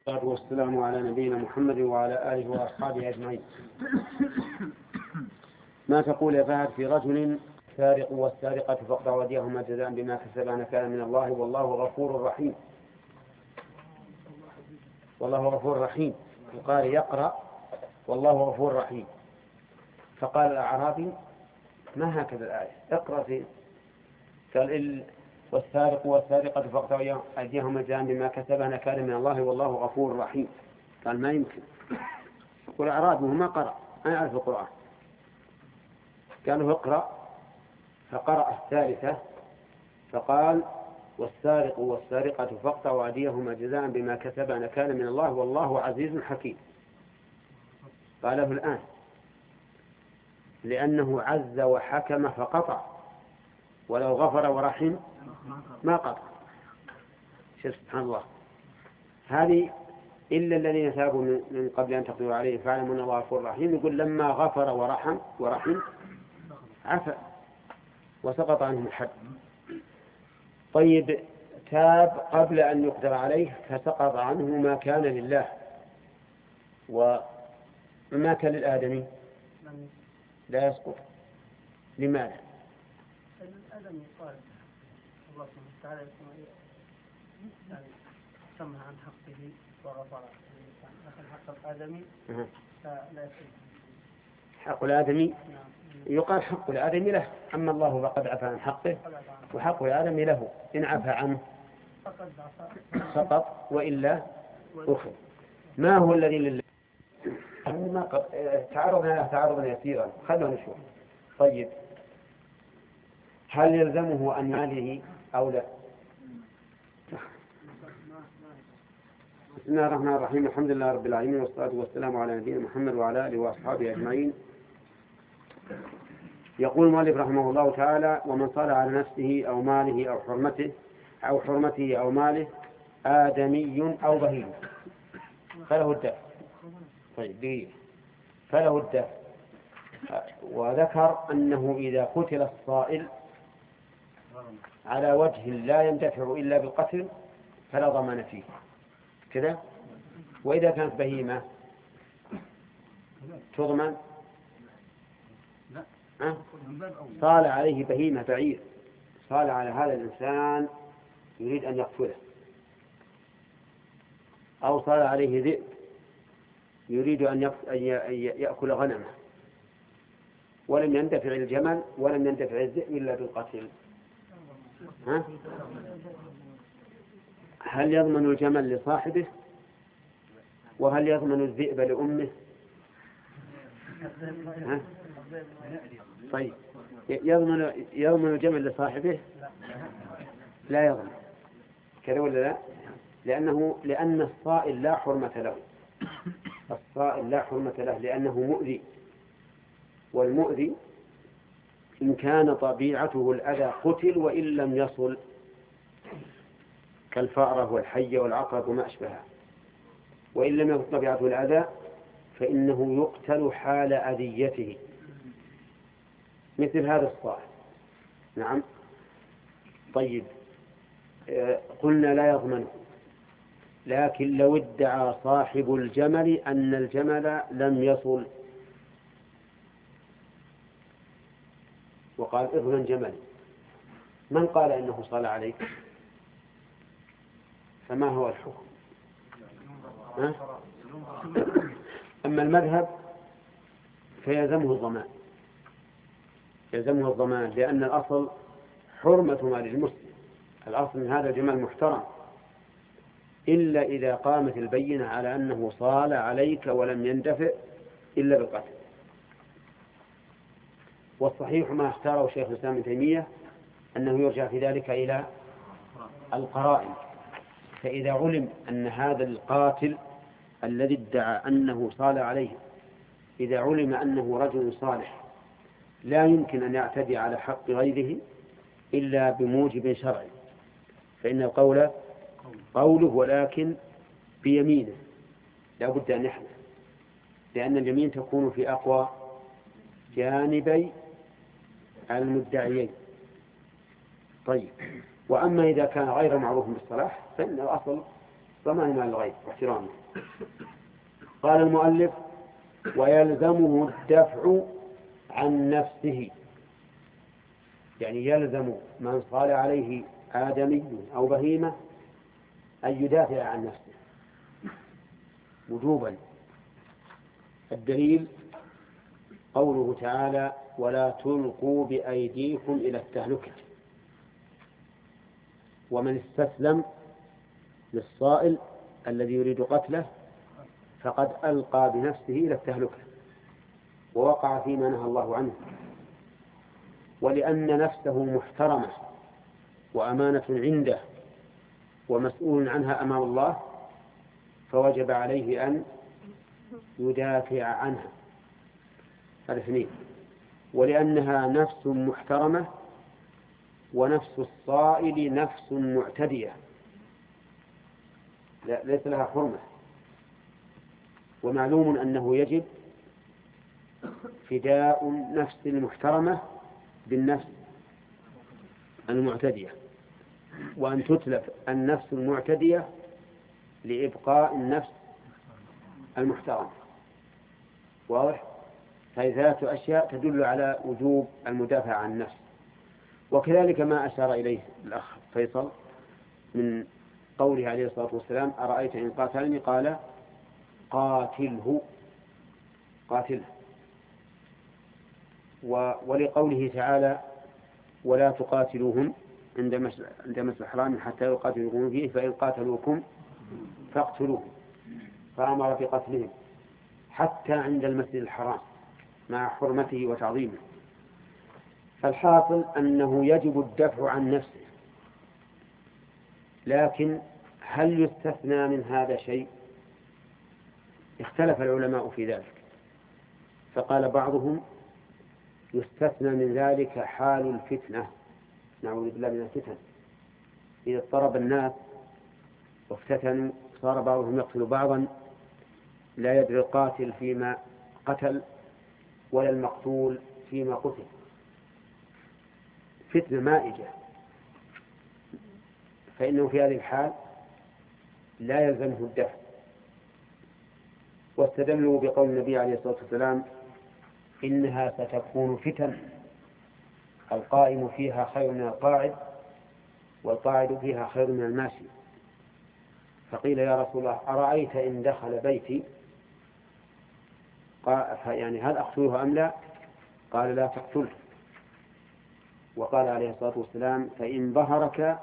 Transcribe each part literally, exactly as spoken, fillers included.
والصلاة والسلام على نبينا محمد وعلى آله وأصحابه أجمعين. ما تقول يا فهد في رجل سارق والسارقة فاقطعوا أيديهما جزاء بما كسبا نكالا من الله والله غفور رحيم. والله غفور رحيم. وقال يقرأ والله غفور رحيم. فقال الأعرابي ما هكذا الآية اقرأ فيه. قال والسارق والسارقة فاقطعوا أيديهما جزاء بما كسبا نكالا من الله والله غفور رحيم. قال ما يمكن. والأعرابي ما قرأ ما يعرف القرآن. قالوا اقرأ فقرأ الثالثة فقال والسارق والسارقة فاقطعوا أيديهما جزاء بما كسبا نكالا من الله والله عزيز حكيم. قاله الآن لأنه عز وحكم فقطع، ولو غفر ورحم ما قطع. شوف سبحان الله. هذه إلا الذين تابوا من قبل أن تقدروا عليه فاعلموا أن الله غفور رحيم. يقول لما غفر ورحم ورحم عفا وسقط عنهم الحد. طيب تاب قبل أن يقدر عليه فسقط عنه ما كان لله وما كان للآدمي لا يسقط. لماذا؟ الآدمي قال الله سبحانه وتعالى يعني سمع عن حقه وغفر لكن حق الآدمي لا يسقط. حق الآدمي يقال حق الآدمي له، أما الله فقد عفى عن حقه وحق الآدمي له إن عفى عنه سقط وإلا أخذ. ما هو الذي لله؟ تعرضنا تعرضنا يسيرا خلونا نشوف. طيب هل يلزمه أن يعليه أو لا؟ بسم الله الرحمن الرحيم. الحمد لله رب العالمين والصلاة والسلام على نبينا محمد وعلى آله وأصحابه أجمعين. يقول المؤلف رحمه الله تعالى ومن صلى على نفسه أو ماله أو حرمته أو حرمته أو ماله آدمي أو بهيم فله الدفع. طيب دقيقة. فله الدفع. وذكر أنه إذا قتل الصائل على وجه لا يندفع إلا بالقتل فلا ضمان فيه كذا. وإذا كانت بهيمة تضمن. أه؟ صال عليه بهيمة بعير، صال على هذا الإنسان يريد أن يقتله، أو صال عليه ذئب يريد أن يأكل غنمه ولم يندفع الجمل ولم يندفع الذئب إلا بالقتل. ها؟ هل يضمن الجمل لصاحبه وهل يضمن الذئب لأمه؟ ها؟ طيب يضمن يضمن الجمل لصاحبه لا يضمن كذا ولا لا؟ لأنه لأن الصائل لا حرمة له. الصائل لا حرمة له لأنه مؤذي، والمؤذي إن كان طبيعته الأذى قتل وإن لم يصل كالفأرة والحية والعقرب وما أشبهها. وإن لم يكن طبيعته الأذى فإنه يقتل حال أذيته مثل هذا الصائل. نعم. طيب قلنا لا يضمنه، لكن لو ادعى صاحب الجمل أن الجمل لم يصل وقال اضمن جمل، من قال إنه صلى عليك؟ فما هو الحكم؟ ها؟ أما المذهب فيلزمه الضمان، يلزمه الضمان لأن الأصل حرمة مال المسلم. الأصل من هذا الجمال محترم إلا إذا قامت البينة على أنه صال عليك ولم يندفع إلا بالقتل. والصحيح ما اختاره شيخ الإسلام ابن تيمية أنه يرجع في ذلك إلى القرائن. فإذا علم أن هذا القاتل الذي ادعى أنه صال عليه إذا علم أنه رجل صالح لا يمكن أن يعتدي على حق غيره إلا بموجب شرعي، فإن القول قوله ولكن بيمينه لا بد أن يحلف، لأن اليمين تكون في أقوى جانبي المدعيين. طيب وأما إذا كان غير معروف بالصلاح فإن الأصل ضمان مال الغير واحترامه. قال المؤلف: ويلزمه الدفع عن نفسه، يعني يلزم من صال عليه آدمي أو بهيمة أن يدافع عن نفسه وجوبا. الدليل قوله تعالى: ولا تلقوا بأيديكم إلى التهلكة. ومن استسلم للصائل الذي يريد قتله فقد ألقى بنفسه إلى التهلكة ووقع فيما نهى الله عنه. ولأن نفسه محترمة وأمانة عنده ومسؤول عنها أمام الله فوجب عليه أن يدافع عنها. الاثنين. ولأنها نفس محترمة ونفس الصائل نفس معتدية لا ليس لها حرمة. ومعلوم أنه يجب فداء النفس المحترمة بالنفس المعتدية، وأن تتلف النفس المعتدية لإبقاء النفس المحترمة. واضح؟ هذه ثلاثة أشياء تدل على وجوب المدافع عن النفس. وكذلك ما أشار إليه الأخ فيصل من قوله عليه الصلاة والسلام: أرأيت إن قاتلني؟ قال: قاتله قاتله. ولقوله تعالى: ولا تقاتلوهم عند مسجد الحرام حتى يقاتلوكم فيه فإن قاتلوكم فاقتلوهم، فأمر بقتلهم حتى عند المسجد الحرام مع حرمته وتعظيمه. فالحاصل أنه يجب الدفع عن نفسه، لكن هل يستثنى من هذا شيء؟ اختلف العلماء في ذلك، فقال بعضهم: يستثنى من ذلك حال الفتنة، نعوذ بالله من الفتن، إذا اضطرب الناس وافتتنوا صار بعضهم يقتل بعضا لا يدري القاتل فيما قتل ولا المقتول فيما قتل، فتنة مائجة، فإنه في هذه الحال لا يلزمه الدفع. واستدلوا بقول النبي عليه الصلاة والسلام: إنها ستكون فتن القائم فيها خير من القاعد والقاعد فيها خير من الماشي. فقيل: يا رسول الله، أرأيت إن دخل بيتي يعني هل أقتله أم لا؟ قال: لا تقتله. وقال عليه الصلاة والسلام: فإن ظهرك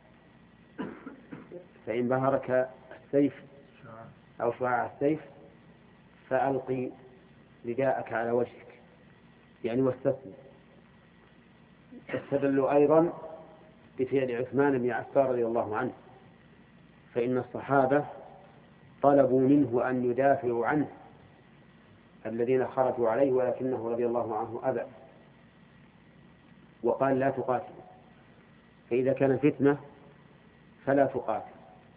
فإن ظهرك السيف أو شعاع السيف فألقي رداءك على وجهك، يعني واستسلم. استدلوا أيضا بفعل عثمان بن عفان رضي الله عنه، فإن الصحابة طلبوا منه أن يدافعوا عنه الذين خرجوا عليه، ولكنه رضي الله عنه أبى وقال: لا تقاتل. فإذا كان فتنة فلا تقاتل.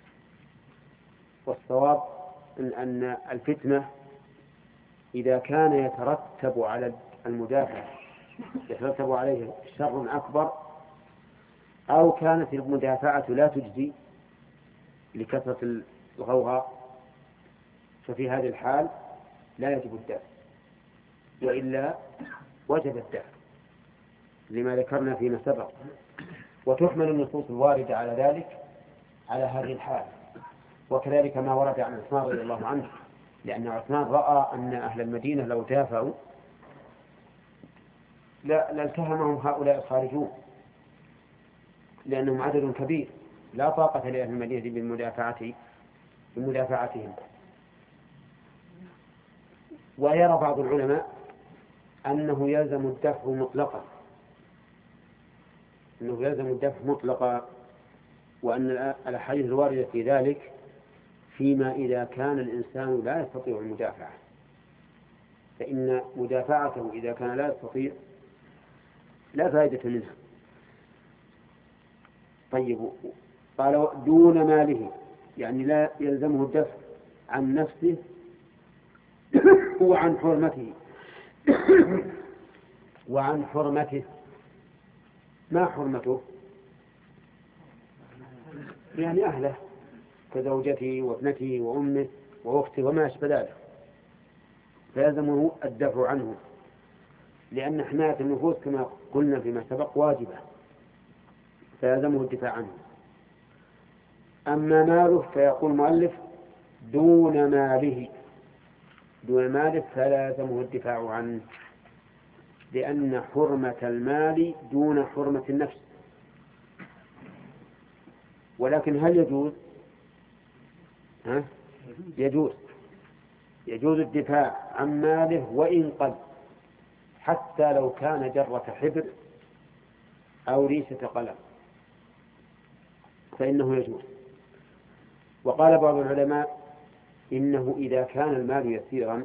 والصواب أن الفتنة إذا كان يترتب على المدافع يترتب عليه شر أكبر، أو كانت المدافعة لا تجزي لكثرة الغوغاء، ففي هذه الحال لا يجب الدفع، وإلا وجب الدفع لما ذكرنا فيما سبق. وتحمل النصوص الواردة على ذلك على هذه الحال، وكذلك ما ورد عن عثمان رضي الله عنه، لأن عثمان رأى أن أهل المدينة لو دافعوا لالتهمهم هؤلاء الخارجون، لأنهم عدد كبير لا طاقة لأهل المدينة بالمدافعة بمدافعتهم. ويرى بعض العلماء أنه يلزم الدفع مطلقا أنه يلزم الدفع مطلقا وأن الأحاديث الواردة في ذلك فيما إذا كان الإنسان لا يستطيع المدافعة، فإن مدافعته إذا كان لا يستطيع لا فائدة منها. طيب، قال: دون ماله، يعني لا يلزمه الدفع عن نفسه وعن حرمته وعن حرمته. ما حرمته؟ يعني أهله كزوجته وابنته وأمه وأخته وما أشبه ذلك، فيلزمه الدفع عنه، لأن حماية النفوس كما قلنا فيما سبق واجبة، فيلزمه الدفاع عنه. أما ماله فيقول المؤلف دون ماله، دون ماله فلا يلزمه الدفاع عنه، لأن حرمة المال دون حرمة النفس. ولكن هل يجوز؟ ها؟ يجوز يجوز الدفاع عن ماله وإن قل، حتى لو كان جرة حبر أو ريشة قلم فإنه يجوز. وقال بعض العلماء إنه إذا كان المال يسيرا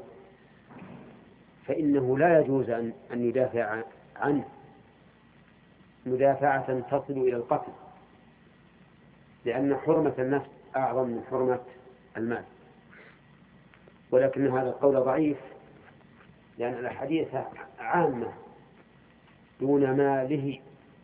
فإنه لا يجوز أن يدافع عنه مدافعة تصل إلى القتل، لأن حرمة النفس أعظم من حرمة المال. ولكن هذا القول ضعيف، لأن الحديث عامة دون ماله،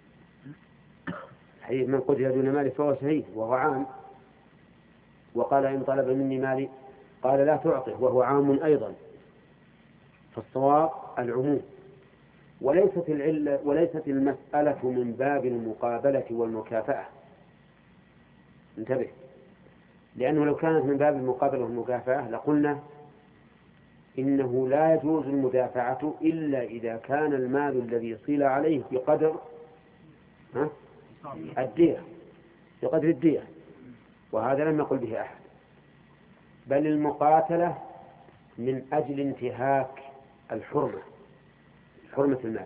حديث من قتل دون ماله فهو شهيد وهو عام. وقال إن طلب مني مالي قال لا تعطه وهو عام أيضا، فالصواب العموم. وليست العلة وليست المسألة من باب المقابلة والمكافأة، انتبه، لأنه لو كانت من باب المقابلة والمكافأة لقلنا إنه لا يجوز المدافعة إلا إذا كان المال الذي صيل عليه بقدر ها؟ الدية، بقدر الدية، وهذا لم يقل به أحد. بل المقاتلة من أجل انتهاك الحرمة، حرمة المال.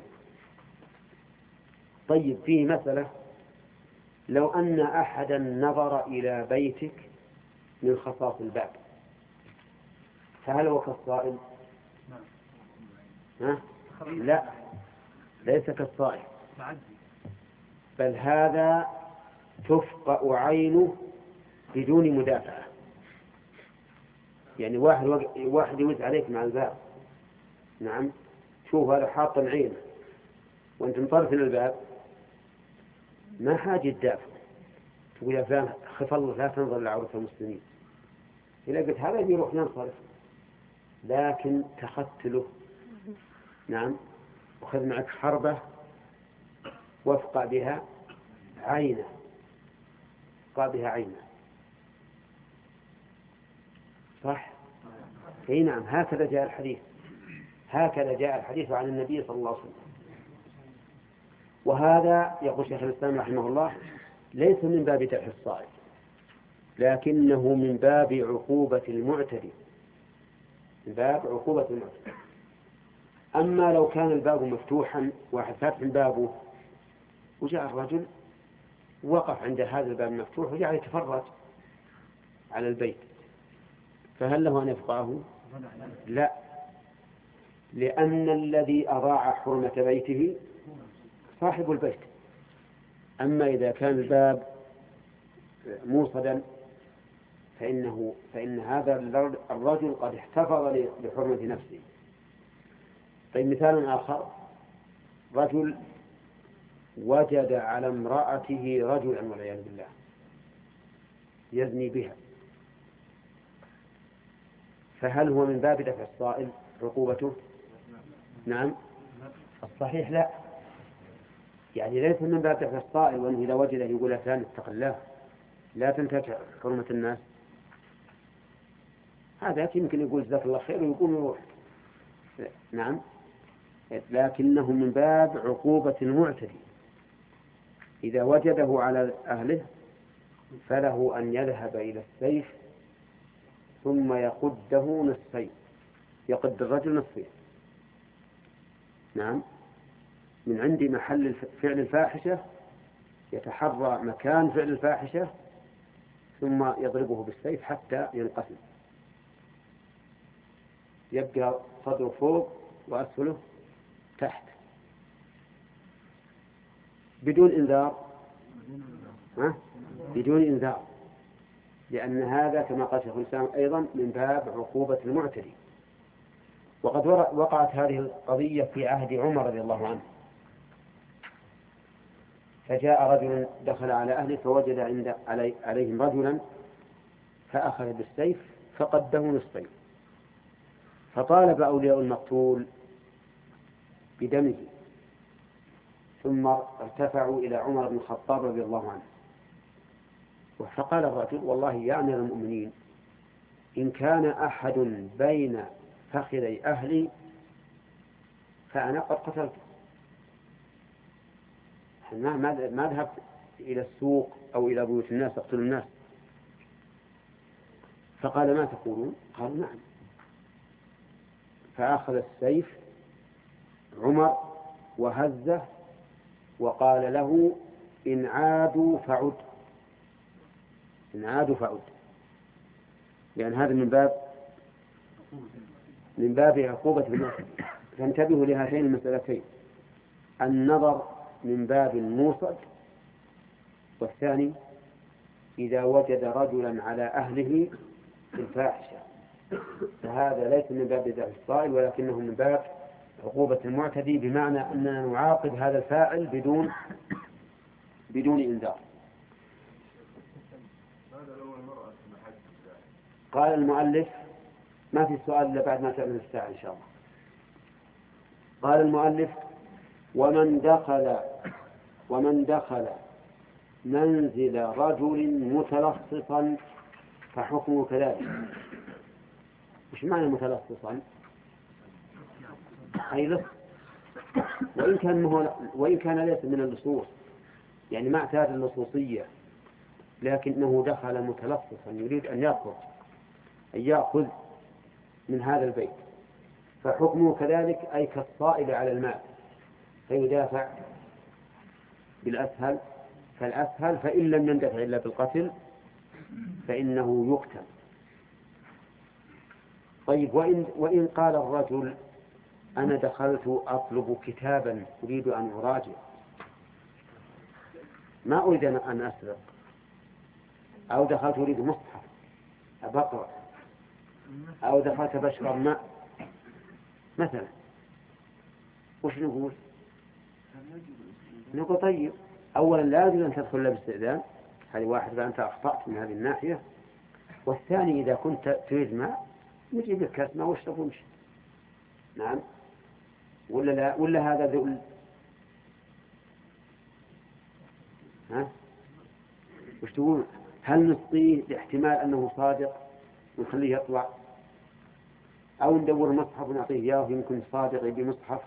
طيب فيه مسألة، لو أن أحدا نظر إلى بيتك من خصاص الباب فهل هو كالصائل؟ ها؟ لا، ليس كالصائل، بل هذا تفقأ عينه بدون مدافعة. يعني واحد واحد يوز عليك مع الباب، نعم، شوف هذا حاط عينه وانت مطرف من الباب، ما حاجة تدافع، تقول يا فلان خف الله لا تنظر لعورة المسلمين، إذا قلت هذا يروح ينصرف، لكن تختله، نعم، وخذ معك حربة وافقع بها عينه، افقع بها عينه، صح؟ اي نعم، هكذا جاء الحديث، هكذا جاء الحديث عن النبي صلى الله عليه وسلم. وهذا يقول شيخ الإسلام رحمه الله ليس من باب دفع الصائل، لكنه من باب عقوبة المعتدي، من باب عقوبة المعتدي. أما لو كان الباب مفتوحا، واحد فاتح بابه وجاء الرجل وقف عند هذا الباب المفتوح وجعل يتفرج على البيت، فهل له أن يفقعه؟ لا، لأن الذي أضاع حرمة بيته صاحب البيت. أما إذا كان الباب موصدا فإنه فإن هذا الرجل قد احتفظ لحرمة نفسه. طيب مثال آخر، رجل وجد على امرأته رجلا والعياذ بالله يزني بها، فهل هو من باب دفع الصائل عقوبته؟ نعم، الصحيح لا، يعني ليس من باب دفع الصائل، وأنه إذا وجده يقول يا فلان اتق الله لا تنتهك حرمة الناس، هذا يمكن يقول جزاك الله خير ويقوم يروح، نعم، لكنه من باب عقوبة المعتدي، إذا وجده على أهله فله أن يذهب إلى السيف ثم يقده نصفين، يقد الرجل نصفين، نعم، من عند محل فعل الفاحشة يتحرى مكان فعل الفاحشة ثم يضربه بالسيف حتى ينقسم، يبقى صدره فوق وأسفله تحت بدون إنذار، ها؟ بدون إنذار، لأن هذا كما قال شيخ الإسلام أيضا من باب عقوبة المعتدي. وقد وقعت هذه القضية في عهد عمر رضي الله عنه، فجاء رجل دخل على أهله فوجد عند علي عليهم رجلا فأخذ بالسيف فقده نصفين، فطالب أولياء المقتول بدمه، ثم ارتفعوا إلى عمر بن الخطاب رضي الله عنه، فقال الرجل: والله يا أمير المؤمنين، إن كان أحد بين فخذي أهلي فأنا قد قتلته، ما ذهبت إلى السوق أو إلى بيوت الناس أقتل الناس. فقال: ما تقولون؟ قالوا: نعم. فأخذ السيف عمر وهزه وقال له: إن عادوا فعد، إن عادوا فعد، لأن هذا من باب من باب عقوبة بالناس. فانتبهوا لهاتين المسألتين: النظر من باب موصد، والثاني إذا وجد رجلا على أهله في الفاحشة، فهذا ليس من باب دفع الصائل ولكنه من باب عقوبة المعتدي، بمعنى أننا نعاقب هذا الفاعل بدون بدون إنذار. قال المؤلف: ما في سؤال إلا بعد ما تعمل الساعة إن شاء الله. قال المؤلف: ومن دخل ومن دخل منزل رجل متلصصا فحكمه كذلك. إيش معنى متلصصا؟ أي لص، وإن كان مهو... وإن كان ليس من اللصوص، يعني ما اعتاد اللصوصية، لكنه دخل متلصصا يريد أن يأخذ أن يأخذ من هذا البيت، فحكمه كذلك، أي كالصائل على المال، فيدافع بالأسهل فالأسهل، فإن لم يندفع إلا بالقتل فإنه يقتل. طيب، وإن, وإن قال الرجل: أنا دخلت أطلب كتابا أريد أن أراجع، ما أريد أن أسرق، أو دخلت أريد مصحف أبقرأ، أو دخلت بشرب ماء مثلا، وش نقول؟ نقول: طيب، أولا لا يجوز أن تدخل له باستئذان، هذه واحد، فأنت أخطأت من هذه الناحية. والثاني: إذا كنت تريد ماء نجيب لك كاس ماء واشرب وامشي. نعم ولا لا؟ ولا هذا ذل؟ ها وش تقول؟ هل نسقيه لاحتمال أنه صادق ونخليه يطلع، أو ندور مصحف ونعطيه إياه يمكن صادق يبي مصحف؟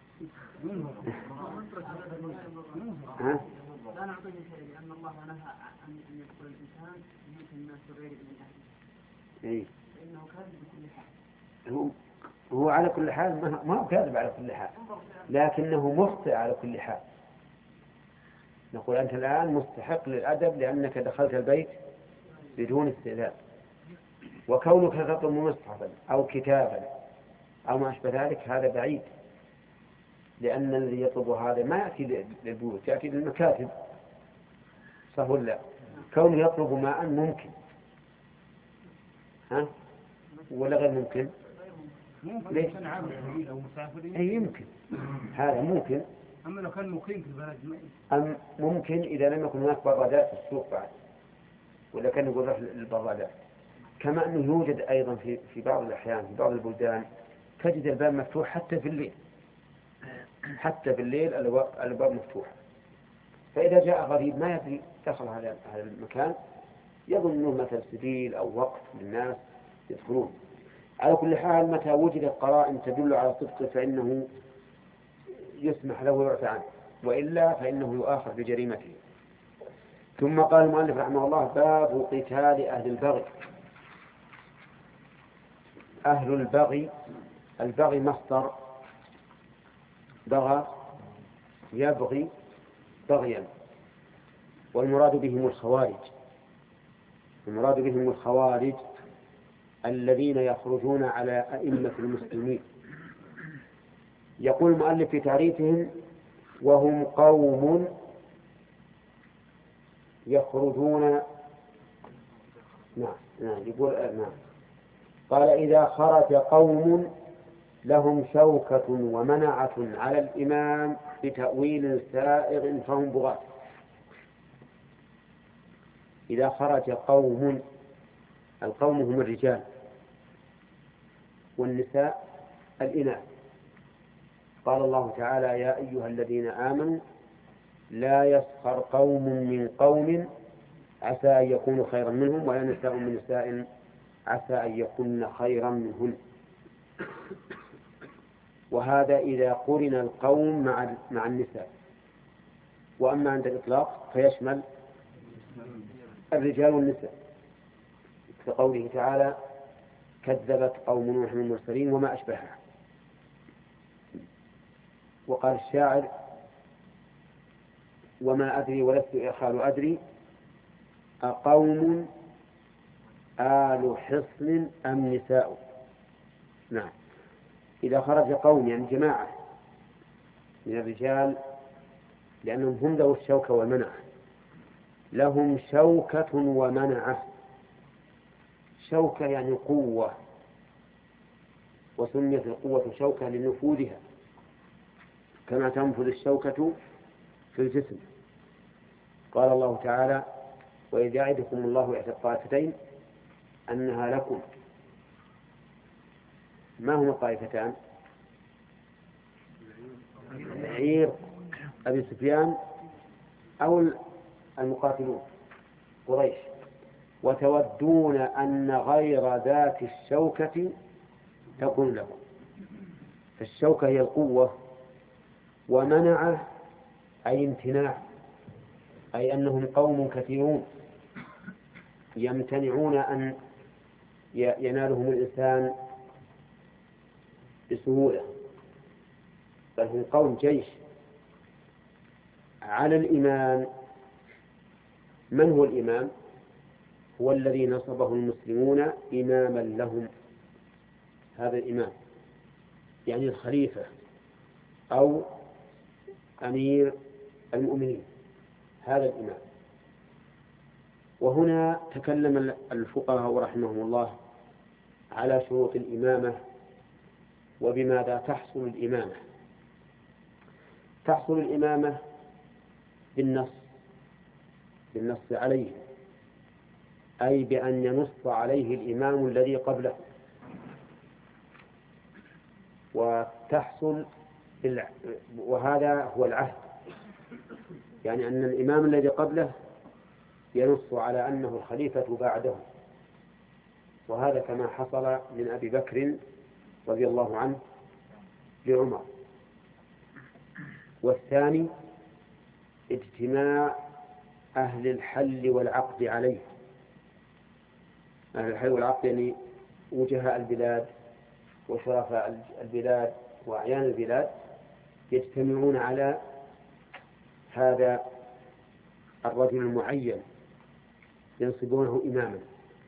ها؟ لا نعطيه شيء، لأن الله نهى أن يدخل الإنسان يمكن الناس غير من أهله. إيه. فإنه كاذب بكل حال. هو هو على كل حال ما هو كاذب على كل حال، لكنه مخطئ على كل حال. نقول: أنت الآن مستحق للأدب لأنك دخلت البيت بدون استئذان، وكونك تطلب مصحفا أو كتابا أو ما أشبه ذلك هذا بعيد، لأن الذي يطلب هذا ما يأتي للبيوت، يأتي للمكاتب، صح ولا؟ كونه يطلب ماء ممكن، ها ولا غير ممكن؟ ليش؟ أي يمكن، هذا ممكن. أما لو كان مقيم في البلد أم ممكن إذا لم يكن هناك برادات في السوق بعد، ولا كان يقول روح للبرادات. كما أنه يوجد أيضا في في بعض الأحيان في بعض البلدان تجد الباب مفتوح حتى في الليل، حتى في الليل الباب مفتوح، فإذا جاء غريب ما يدري دخل على هذا المكان يظن أنه مثل سبيل أو وقت للناس يدخلون. على كل حال متى وجدت قرائن تدل على صدقه فإنه يسمح له ويعفى عنه، وإلا فإنه يؤاخذ بجريمته. ثم قال المؤلف رحمه الله: باب قتال أهل البغي. أهل البغي، البغي مصدر بغى يبغي بغيا، والمراد بهم الخوارج، المراد بهم الخوارج الذين يخرجون على أئمة المسلمين. يقول المؤلف في تعريفهم: وهم قوم يخرجون. نعم نعم يقول نعم قال: إذا خرج قوم لهم شوكة ومنعة على الإمام بتأويل سائغ فهم بغاة. إذا خرج قوم القوم هم الرجال والنساء الإناث. قال الله تعالى: يا أيها الذين آمنوا لا يسخر قوم من قوم عسى أن يكونوا خيرا منهم ولا نساء من نساء عسى أن يكون خيرا منهن. وهذا إذا قرن القوم مع مع النساء. وأما عند الإطلاق فيشمل الرجال والنساء، كقوله تعالى: كذبت قوم نوح المرسلين وما أشبهها. وقال الشاعر: وما أدري ولست إخال أدري أقوم آل حصن أم نساء. نعم، إذا خرج قوم يعني جماعة من الرجال، لأنهم هم ذو الشوكة والمنعة، لهم شوكة ومنعة. شوكة يعني قوة، وسميت القوة شوكة لنفوذها كما تنفذ الشوكة في الجسم. قال الله تعالى: وإذ يعدكم الله إحدى الطائفتين أنها لكم. ما هما الطائفتان؟ عير أبي سفيان أو المقاتلون قريش. وتودون أن غير ذات الشوكة تكون لكم. فالشوكة هي القوة، ومنعه أي امتناع، أي أنهم قوم كثيرون يمتنعون أن ينالهم الإنسان بسهولة، بل هم قوم جيش. على الإمام، من هو الإمام؟ هو الذي نصبه المسلمون إماما لهم. هذا الإمام يعني الخليفة أو أمير المؤمنين، هذا الإمام. وهنا تكلم الفقهاء رحمهم الله على شروط الإمامة وبماذا تحصل الإمامة. تحصل الإمامة بالنص بالنص عليه، أي بأن ينص عليه الإمام الذي قبله. وتحصل بالع... وهذا هو العهد، يعني أن الإمام الذي قبله ينص على أنه الخليفة بعده. وهذا كما حصل من أبي بكر رضي الله عنه لعمر. والثاني اجتماع أهل الحل والعقد عليه. أهل الحل والعقد يعني وجهاء البلاد وشرفاء البلاد وأعيان البلاد يجتمعون على هذا الرجل المعين ينصبونه إماما.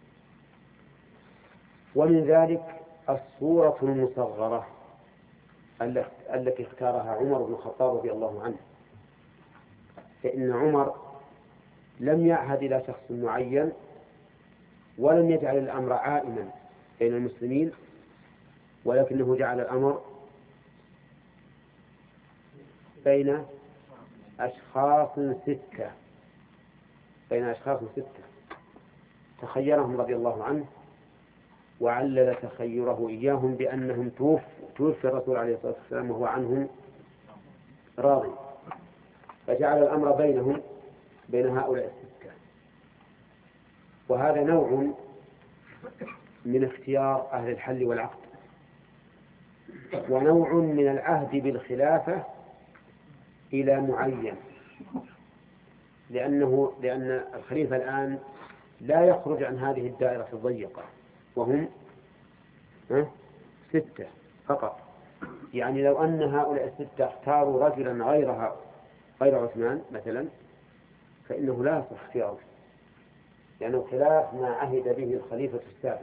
ومن ذلك الصورة المصغرة التي اختارها عمر بن الخطاب رضي الله عنه. فإن عمر لم يعهد إلى شخص معين ولم يجعل الأمر عائما بين المسلمين، ولكنه جعل الأمر بين أشخاص ستة بين أشخاص ستة تخيرهم رضي الله عنه، وعلل تخيره إياهم بأنهم توفي توفي الرسول عليه الصلاة والسلام وهو عنهم راضي، فجعل الأمر بينهم بين هؤلاء الستة. وهذا نوع من اختيار أهل الحل والعقد، ونوع من العهد بالخلافة إلى معين، لأنه لأن الخليفة الآن لا يخرج عن هذه الدائرة الضيقة، وهم ستة فقط. يعني لو أن هؤلاء الستة اختاروا رجلا غيرها غير عثمان مثلا، فإنه لا يصح اختياره، لأنه خلاف ما عهد به الخليفة السابق.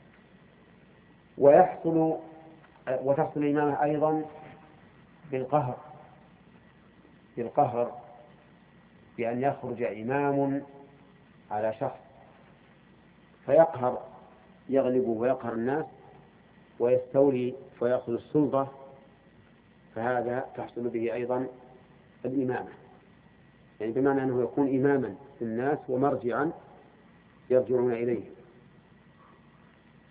ويحصل وتحصل الإمامة أيضا بالقهر بالقهر بأن يخرج إمام على شخص فيقهر يغلب ويقهر الناس ويستولي ويأخذ السلطة، فهذا تحصل به أيضا الإمامة، يعني بمعنى أنه يكون إماما للناس ومرجعا يرجعون إليه.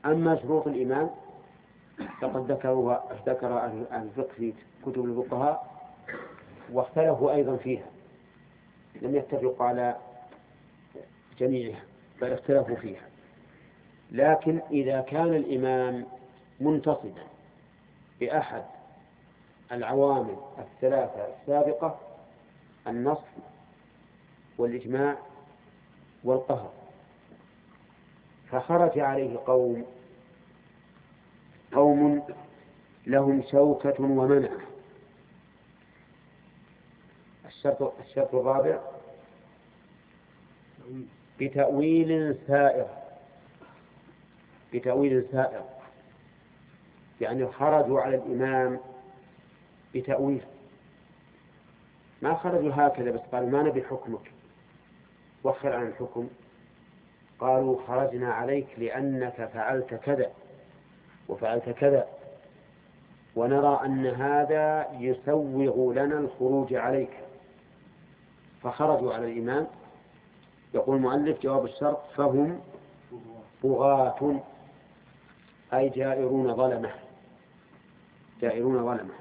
أما شروط الإمام فقد ذكروا ذكر أهل الفقه في كتب الفقهاء واختلفوا أيضا فيها، لم يتفقوا على جميعها بل اختلفوا فيها. لكن إذا كان الإمام منتصبا بأحد العوامل الثلاثة السابقة، النص والإجماع والقهر، فخرج عليه قوم قوم لهم شوكة ومنعة. الشرط الشرط الرابع بتأويل سائر بتأويل سائر يعني خرجوا على الإمام بتأويل، ما خرجوا هكذا بس قالوا ما نبي حكمك وخر عن الحكم، قالوا خرجنا عليك لأنك فعلت كذا وفعلت كذا ونرى أن هذا يسوغ لنا الخروج عليك، فخرجوا على الإمام. يقول المؤلف جواب الشرط فهم بغاة أي جائرون ظلمة جائرون ظلمة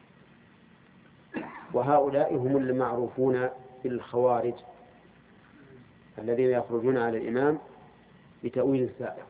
وهؤلاء هم المعروفون بالخوارج الذين يخرجون على الإمام بتأويل سائر.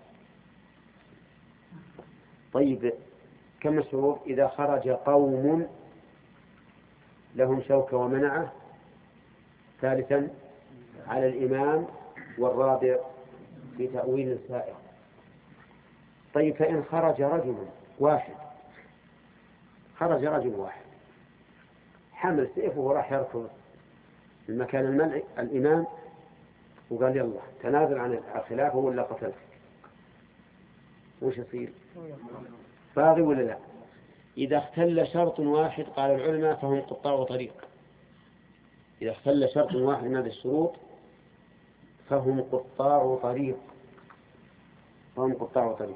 طيب كم الشروط؟ إذا خرج قوم لهم شوكة ومنعة، ثالثا على الإمام، والرابع بتأويل سائر. طيب فإن خرج رجل واحد خرج رجل واحد حمل سيفه وراح يركض المكان المنع الإمام وقال يلا تنازل عن الخلافة ولا قتلت، وش يصير؟ باغي ولا لا؟ إذا اختل شرط واحد قال العلماء فهم قطاع طريق. إذا اختل شرط واحد من هذه الشروط فهم قطاع طريق فهم قطاع طريق.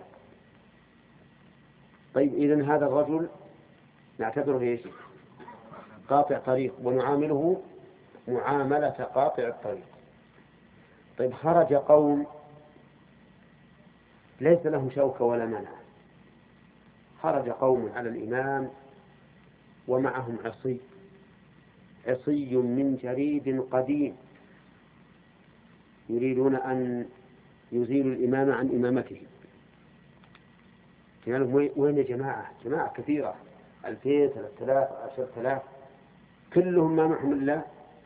طيب إذن هذا الرجل نعتبره ايش؟ قاطع طريق ونعامله معاملة قاطع الطريق. طيب خرج قوم ليس لهم شوكة ولا منع، خرج قوم على الإمام ومعهم عصي عصي من جريد قديم يريدون أن يزيلوا الإمام عن إمامته. يعني وين يا جماعة؟ جماعة كثيرة، ألفين ثلاثة آلاف عشرة آلاف كلهم ما معهم إلا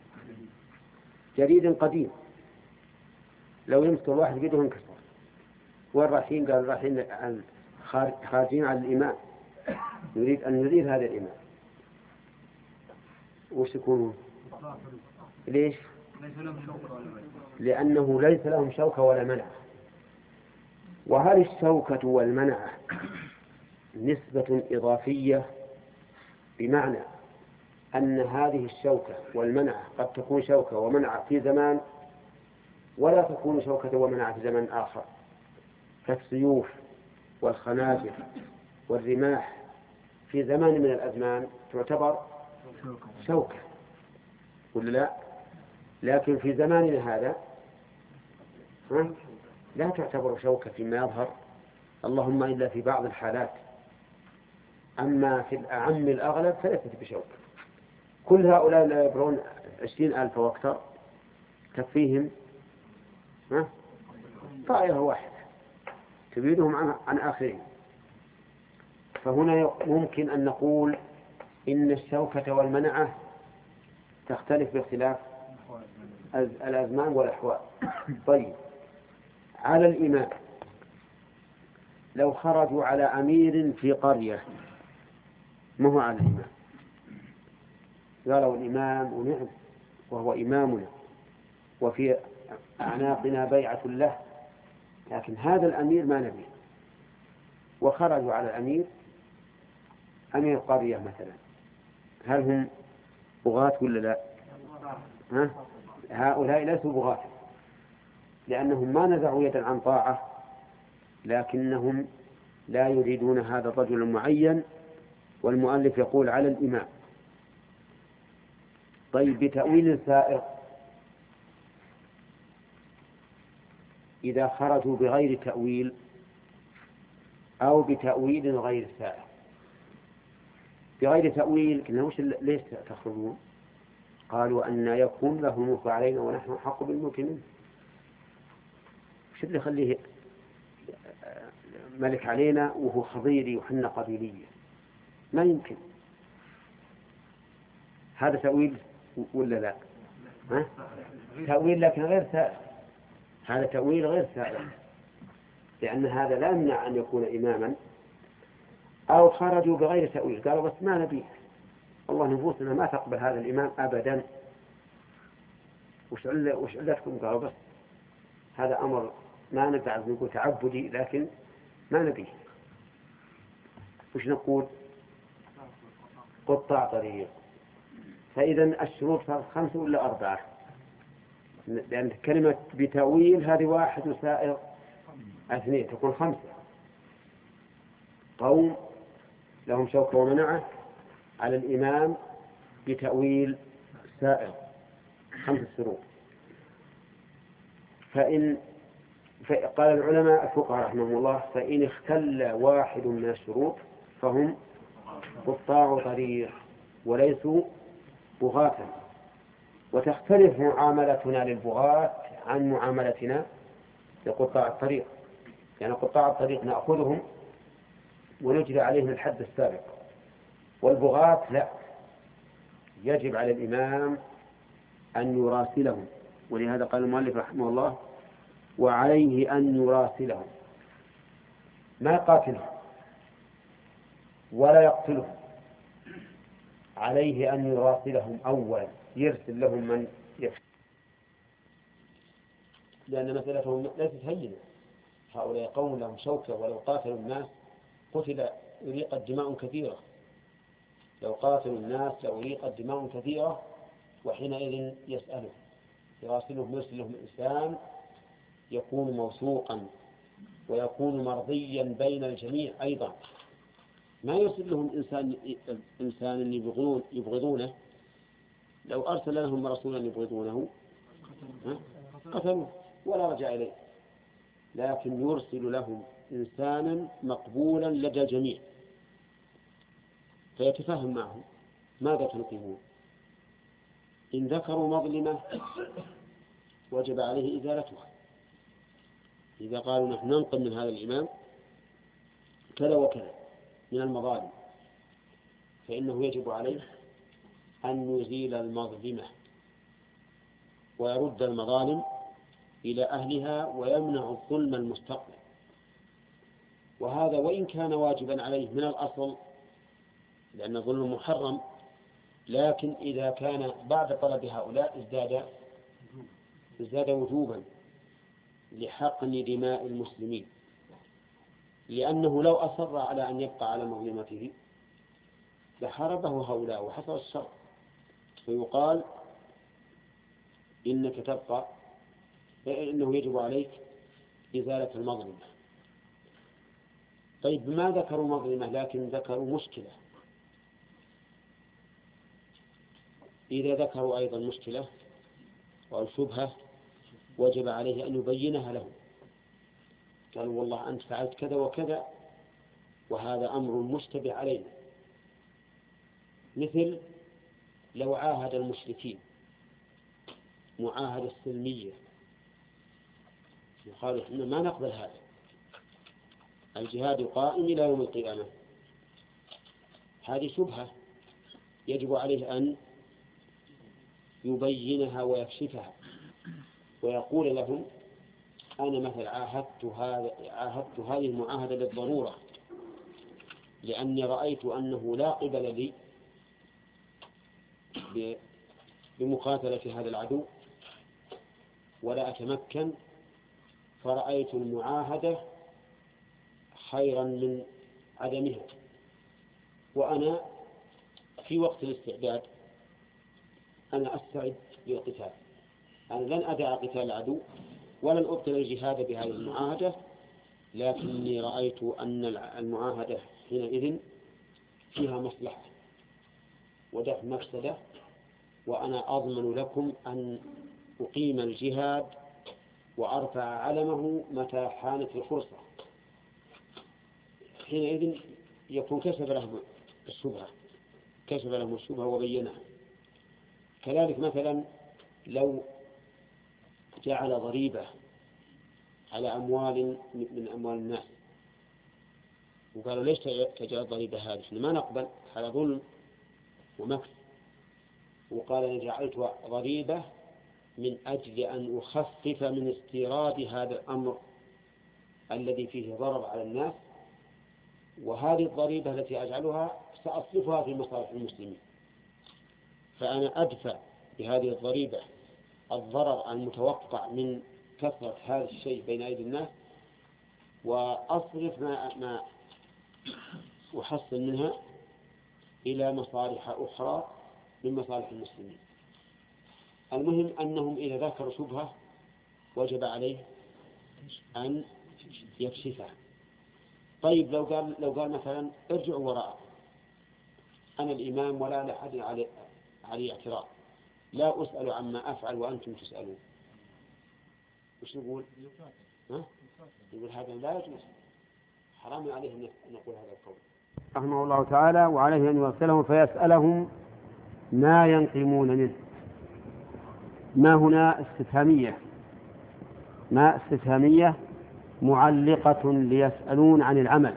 جريد قديم، لو يمسك الواحد بيده انكسر. وين رايحين؟ قال رايحين خارجين على الإمام، يريد أن يزيل هذا الإمام. وش يكونون؟ ليش؟ لأنه ليس لهم شوكة ولا منع. وهل الشوكة والمنع نسبة إضافية، بمعنى أن هذه الشوكة والمنع قد تكون شوكة ومنع في زمان ولا تكون شوكة ومنع في زمان آخر، كالسيوف والخناجر والرماح في زمان من الأزمان تعتبر شوكة ولا لا؟ لكن في زماننا هذا لا تعتبر شوكة فيما يظهر، اللهم إلا في بعض الحالات، أما في الأعم الأغلب فليست بشوكة. كل هؤلاء لا يبرون عشرين ألف وأكثر تكفيهم طائرة واحدة تبيدهم عن, عن آخرين. فهنا ممكن أن نقول إن الشوكة والمنعة تختلف باختلاف الأزمان والأحوال. طيب على الإمام لو خرجوا على أمير في قرية ما هو على الإمام، قالوا الإمام ونعم وهو إمامنا وفي أعناقنا بيعة له، لكن هذا الأمير ما نبيه، وخرجوا على الأمير أمير قرية مثلا، هل هم بغاة ولا لا؟ ها؟ هؤلاء ليسوا بغاة لأنهم ما نزعوا يدا عن طاعة، لكنهم لا يريدون هذا الرجل المعين، والمؤلف يقول على الإمام. طيب بتأويل سائر إذا خرجوا بغير تأويل أو بتأويل غير سائغ. بغير تأويل قلنا وش ليش تخرجون؟ قالوا أن يكون له الملك علينا ونحن حق بالملك منه. وش اللي يخليه ملك علينا وهو خضيري وحنا قبيلية؟ ما يمكن. هذا تأويل ولا لا؟ ها؟ تأويل لكن غير سائغ. هذا تأويل غير سائغ، لأن هذا لا يمنع أن يكون إماما. أو خرجوا بغير تأويل، قالوا بس ما نبيه، الله نفوسنا ما تقبل هذا الإمام أبدا. وش عل وش علتكم؟ قالوا بس هذا أمر ما نفعل، نقول تعبدي لكن ما نبيه. وش نقول؟ قطاع طريق. فإذا الشروط صارت خمسة ولا أربعة؟ لأن كلمة بتأويل هذه واحد وسائر اثنين، تكون خمسة. قوم لهم شوكة ومنعة على الإمام بتأويل سائر، خمس شروط. فإن قال العلماء الفقهاء رحمهم الله: فإن اختل واحد من الشروط فهم قطاع طريق وليسوا بغاة. وتختلف معاملتنا للبغاة عن معاملتنا لقطاع الطريق، يعني قطاع الطريق نأخذهم ونجري عليهم الحد السابق، والبغاة لا، يجب على الإمام أن يراسلهم. ولهذا قال المؤلف رحمه الله: وعليه أن يراسلهم، ما قاتلهم ولا يقتلهم، عليه أن يراسلهم أولا، يرسل لهم من يفعل، لأن مسألتهم ليست هينة. هؤلاء قوم لهم شوكة، ولو قاتلوا الناس قتل أريقت دماء كثيرة، لو قاتلوا الناس لأريقت دماء كثيرة. وحينئذ يسألهم، يراسلهم، يرسل لهم إنسان يكون موثوقا ويكون مرضيا بين الجميع أيضا. ما يرسل لهم إنسان إنسان يبغضون يبغضونه، لو أرسل لهم رسولا يبغضونه قتلوه ولا رجع إليه، لكن يرسل لهم إنسانا مقبولا لدى الجميع فيتفاهم معهم ماذا تنقمون. إن ذكروا مظلمة وجب عليه إزالتها. إذا قالوا نحن ننقم من هذا الإمام كذا وكذا من المظالم، فإنه يجب عليه أن يزيل المظلمة ويرد المظالم إلى أهلها ويمنع الظلم المستقبل. وهذا وإن كان واجبا عليه من الأصل، لأن الظلم محرم، لكن إذا كان بعد طلب هؤلاء ازداد ازداد وجوبا لحقن دماء المسلمين، لأنه لو أصر على أن يبقى على مظلمته لحاربه هؤلاء وحصل الشر، فيقال إنك تبقى، إنه يجب عليك إزالة المظلمة. طيب ما ذكروا مظلمة لكن ذكروا مشكلة؟ إذا ذكروا أيضا مشكلة أو شبهة وجب عليه أن يبينها لهم. قالوا والله أنت فعلت كذا وكذا وهذا أمر مشتبه علينا، مثل لو عاهد المشركين معاهدة سلمية يقال إحنا ما نقبل هذا، الجهاد قائم إلى يوم القيامة، هذه شبهة يجب عليه أن يبينها ويكشفها ويقول لهم أنا مثل عاهدت هذا عاهدت هذه المعاهدة للضرورة، لأني رأيت أنه لا قبل لي بمقاتلة هذا العدو ولا أتمكن، فرأيت المعاهدة خيرا من عدمها، وأنا في وقت الاستعداد أنا أستعد للقتال، أنا لن أدع قتال العدو ولن أبطل الجهاد بهذه المعاهدة، لكني رأيت أن المعاهدة حينئذ فيها مصلحة ودفع مفسدة، وأنا أضمن لكم أن أقيم الجهاد وأرفع علمه متى حانت الفرصة. حينئذ يكون كشف لهم الشبهة كشف لهم الشبهة وبينها. كذلك مثلا لو جعل ضريبة على أموال من أموال الناس وقالوا ليش تجعل ضريبة هذه؟ ما نقبل، هذا ظلم ومكر. وقال أنا جعلت ضريبة من أجل أن أخفف من استيراد هذا الأمر الذي فيه ضرر على الناس، وهذه الضريبة التي أجعلها سأصرفها في مصالح المسلمين، فأنا أدفع بهذه الضريبة الضرر المتوقع من كثرة هذا الشيء بين أيدي الناس، وأصرف ما, ما أحصل منها إلى مصالح أخرى من مصالح المسلمين. المهم أنهم إذا ذكروا شبهة وجب عليه أن يكشفها. طيب لو قال لو قال مثلا ارجعوا وراء، أنا الإمام ولا لأحد علي علي اعتراض، لا أسأل عما أفعل وأنتم تسألون، وش نقول؟ ها؟ يقول هذا لا يجوز، حرام عليه أن نقول هذا القول. رحمه الله تعالى وعليه أن يوصلهم فيسألهم ما ينقمون منه. ما هنا استفهامية، ما استفهامية معلقة ليسألون عن العمل،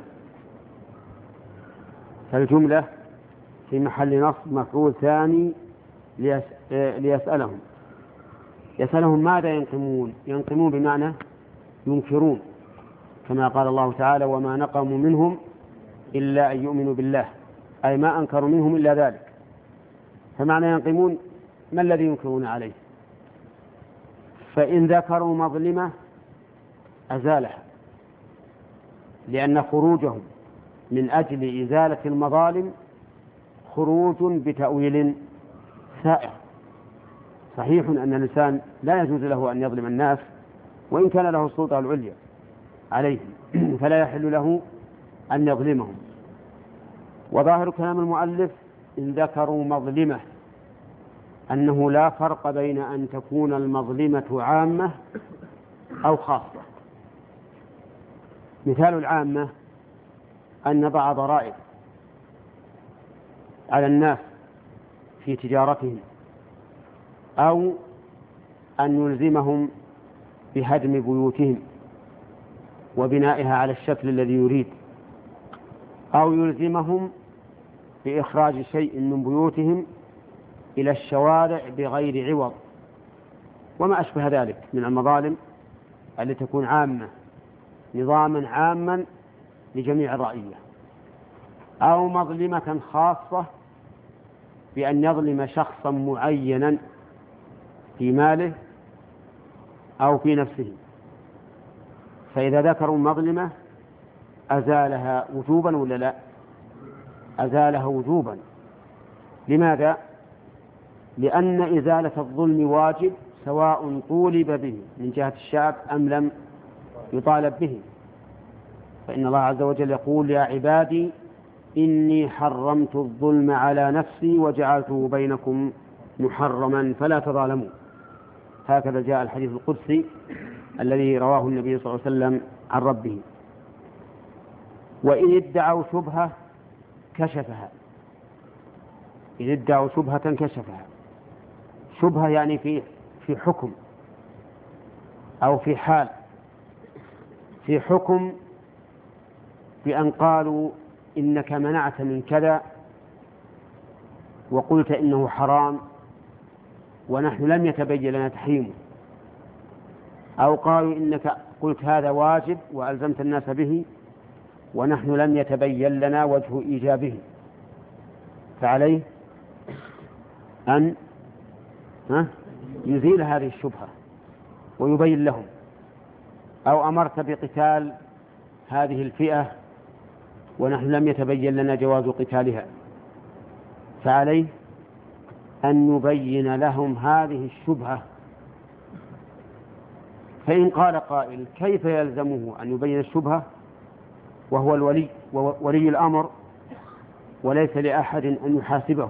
فالجملة في محل نصب مفعول ثاني ليسألهم. يسألهم ماذا ينقمون؟ ينقمون بمعنى ينكرون، كما قال الله تعالى وما نقموا منهم إلا أن يؤمنوا بالله، أي ما أنكروا منهم إلا ذلك. فمعنى ينقمون ما الذي ينكرون عليه؟ فإن ذكروا مظلمة أزالها، لأن خروجهم من أجل إزالة المظالم خروج بتأويل سائر. صحيح أن الإنسان لا يجوز له أن يظلم الناس وإن كان له السلطة العليا عليهم، فلا يحل له أن يظلمهم. وظاهر كلام المؤلف إن ذكروا مظلمة أنه لا فرق بين أن تكون المظلمة عامة أو خاصة. مثال العامة أن نضع ضرائب على الناس في تجارتهم، أو أن نلزمهم بهدم بيوتهم وبنائها على الشكل الذي يريد، أو يلزمهم بإخراج شيء من بيوتهم إلى الشوارع بغير عوض، وما أشبه ذلك من المظالم التي تكون عامة، نظاما عاما لجميع الرعية. أو مظلمة خاصة بأن يظلم شخصا معينا في ماله أو في نفسه، فإذا ذكروا مظلمة أزالها وجوبا ولا لا؟ أزالها وجوبا. لماذا؟ لأن إزالة الظلم واجب سواء طولب به من جهة الشعب أم لم يطالب به. فإن الله عز وجل يقول يا عبادي إني حرمت الظلم على نفسي وجعلته بينكم محرما فلا تظالموا. هكذا جاء الحديث القدسي الذي رواه النبي صلى الله عليه وسلم عن ربه. وإن ادعوا شبهة كشفها، إن ادعوا شبهة كشفها. شبهة يعني في في حكم أو في حال. في حكم بأن قالوا إنك منعت من كذا وقلت إنه حرام ونحن لم يتبين لنا تحريمه، أو قالوا إنك قلت هذا واجب وألزمت الناس به ونحن لم يتبين لنا وجه إيجابه، فعليه أن يزيل هذه الشبهة ويبين لهم. أو أمرت بقتال هذه الفئة ونحن لم يتبين لنا جواز قتالها، فعليه أن يبين لهم هذه الشبهة. فإن قال قائل كيف يلزمه أن يبين الشبهة وهو الولي وولي الأمر وليس لأحد أن يحاسبه؟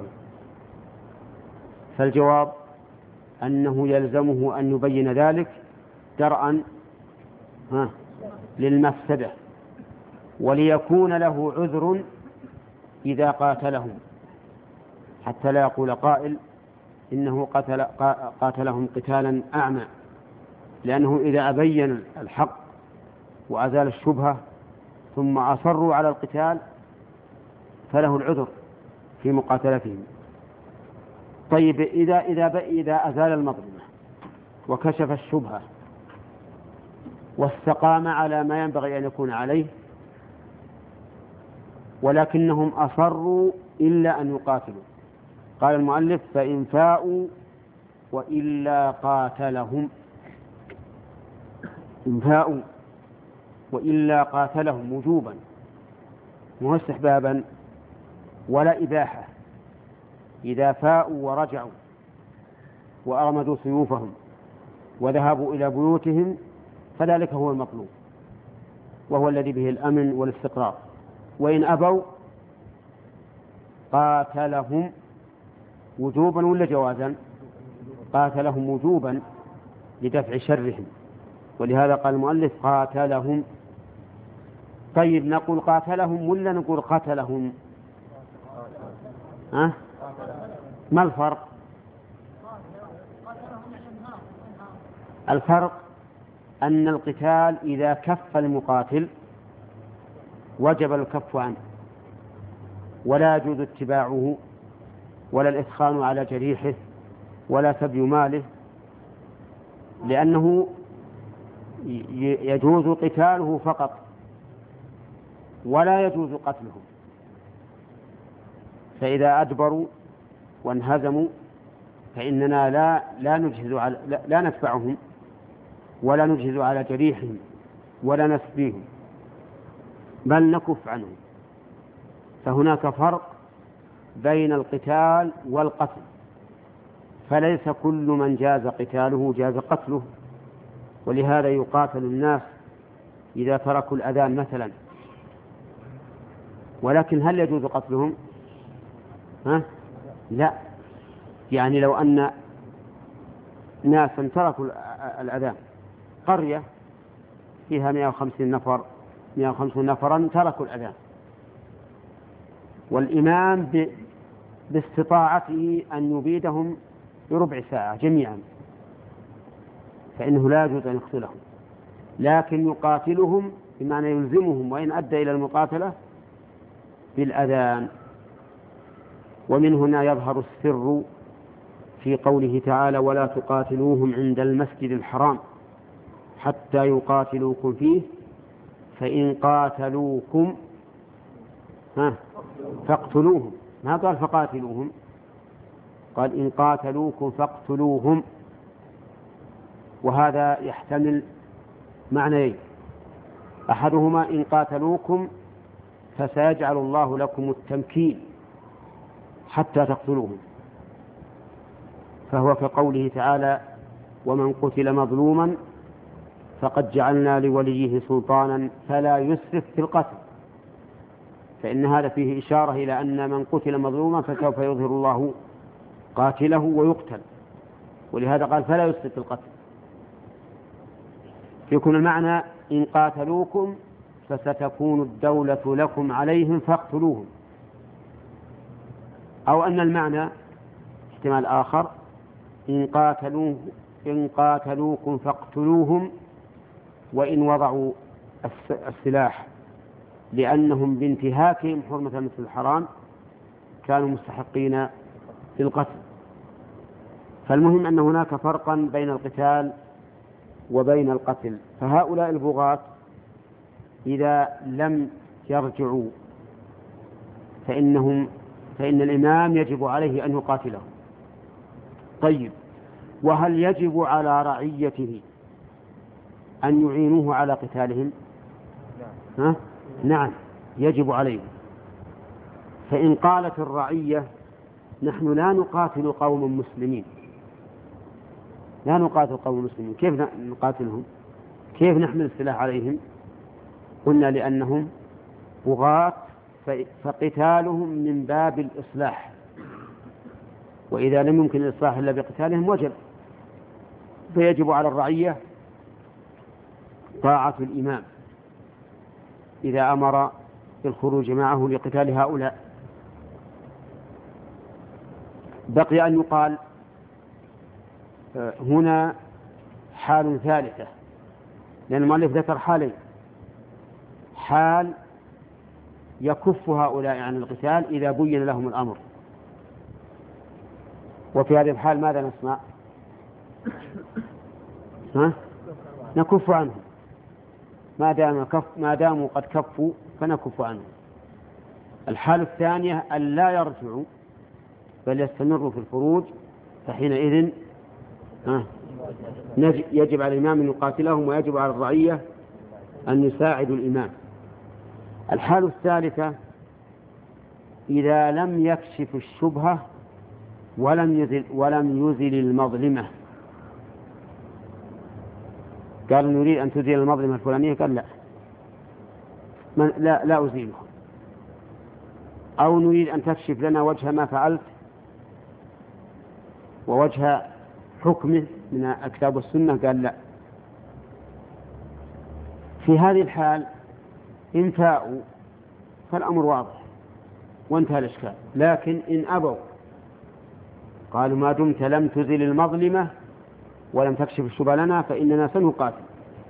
فالجواب أنه يلزمه أن يبين ذلك درءا للمفسدة وليكون له عذر إذا قاتلهم، حتى لا يقول قائل إنه قتل قاتلهم قتالا أعمى، لأنه إذا أبين الحق وأزال الشبهة ثم أصروا على القتال فله العذر في مقاتلتهم. طيب إذا إذا إذا أزال المظلمة وكشف الشبهة واستقام على ما ينبغي أن يكون عليه، ولكنهم أصروا إلا أن يقاتلوا، قال المؤلف: فإن فاءوا وإلا قاتلهم. إن فاءوا وإلا قاتلهم وجوبا، مو استحبابا ولا إباحة. إذا فاءوا ورجعوا وأغمدوا سيوفهم وذهبوا إلى بيوتهم فذلك هو المطلوب، وهو الذي به الأمن والاستقرار. وإن أبوا قاتلهم وجوبا ولا جوازا؟ قاتلهم وجوبا لدفع شرهم، ولهذا قال المؤلف: قاتلهم. طيب نقول قاتلهم ولا نقول قتلهم؟ ها؟ ما الفرق؟ الفرق أن القتال إذا كف المقاتل وجب الكف عنه، ولا يجوز اتباعه ولا الإثخان على جريحه ولا سبي ماله، لأنه يجوز قتاله فقط ولا يجوز قتله. فإذا أدبروا وانهزموا فإننا لا لا نجهز على لا, لا نتبعهم ولا نجهز على جريحهم ولا نسبيهم، بل نكف عنهم. فهناك فرق بين القتال والقتل، فليس كل من جاز قتاله جاز قتله. ولهذا يقاتل الناس إذا تركوا الأذان مثلا، ولكن هل يجوز قتلهم؟ ها؟ لا. يعني لو أن ناسا تركوا الأذان، قرية فيها مئة وخمسين نفر مئة وخمسين نفرا تركوا الأذان، والإمام باستطاعته أن يبيدهم بربع ساعة جميعا، فإنه لا يجوز أن يقتلهم، لكن يقاتلهم بمعنى يلزمهم وإن أدى إلى المقاتلة بالأذان. ومن هنا يظهر السر في قوله تعالى: ولا تقاتلوهم عند المسجد الحرام حتى يقاتلوكم فيه فإن قاتلوكم ها فاقتلوهم. ما قال فقاتلوهم، قال إن قاتلوكم فاقتلوهم. وهذا يحتمل معنيين: أحدهما إن قاتلوكم فسيجعل الله لكم التمكين حتى تقتلوهم، فهو كقوله تعالى: ومن قتل مظلوما فقد جعلنا لوليه سلطانا فلا يسرف في القتل. فإن هذا فيه إشارة إلى أن من قتل مظلوما فسوف يظهر الله قاتله ويقتل، ولهذا قال فلا يسرف في القتل. يكون المعنى إن قاتلوكم فستكون الدولة لكم عليهم فاقتلوهم، أو أن المعنى احتمال آخر: إن قاتلوه إن قاتلوكم فاقتلوهم وإن وضعوا السلاح، لأنهم بانتهاكهم حرمة المسجد الحرام كانوا مستحقين للقتل. فالمهم أن هناك فرقا بين القتال وبين القتل. فهؤلاء البغاة إذا لم يرجعوا فإنهم فإن الإمام يجب عليه أن يقاتلهم. طيب، وهل يجب على رعيته أن يعينوه على قتالهم؟ ها؟ نعم، يجب عليهم. فإن قالت الرعية: نحن لا نقاتل قوم مسلمين، لا نقاتل قوم مسلمين، كيف نقاتلهم؟ كيف نحمل السلاح عليهم؟ قلنا: لأنهم بغاة فقتالهم من باب الإصلاح، وإذا لم يمكن الإصلاح إلا بقتالهم وجب. فيجب على الرعية طاعة الإمام إذا أمر بالخروج معه لقتال هؤلاء. بقي أن يقال هنا حال ثالثة، لأن المؤلف ذكر حالين: حال يكف هؤلاء عن القتال إذا بين لهم الأمر، وفي هذه الحال ماذا نسمع؟ ها؟ نكف عنهم ما دام كف ما داموا قد كفوا فنكف عنهم. الحال الثانية أن لا يرجعوا بل يستمروا في الخروج، فحينئذ ها يجب على الإمام أن يقاتلهم، ويجب على الرعية أن يساعدوا الإمام. الحال الثالثة إذا لم يكشف الشبهة ولم يزل, ولم يزل المظلمة. قال نريد أن تزيل المظلمة الفلانية، قال لا من لا, لا أزيلها. أو نريد أن تكشف لنا وجه ما فعلت ووجه حكمه من الكتاب والسنة، قال لا. في هذه الحال إن فاءوا فالأمر واضح وانتهى الإشكال. لكن إن أبوا قالوا ما دمت لم تزل المظلمة ولم تكشف الشبهة لنا فإننا سنقاتل،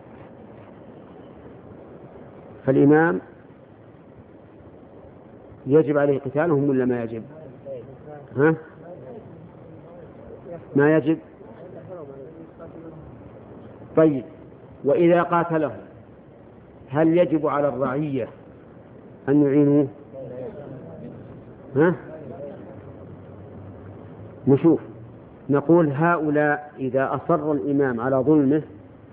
فالإمام يجب عليه قتالهم ولا ما يجب؟ ها؟ ما يجب. طيب، وإذا قاتلهم هل يجب على الرعية أن يعينوه؟ ها؟ نشوف، نقول هؤلاء إذا أصر الإمام على ظلمه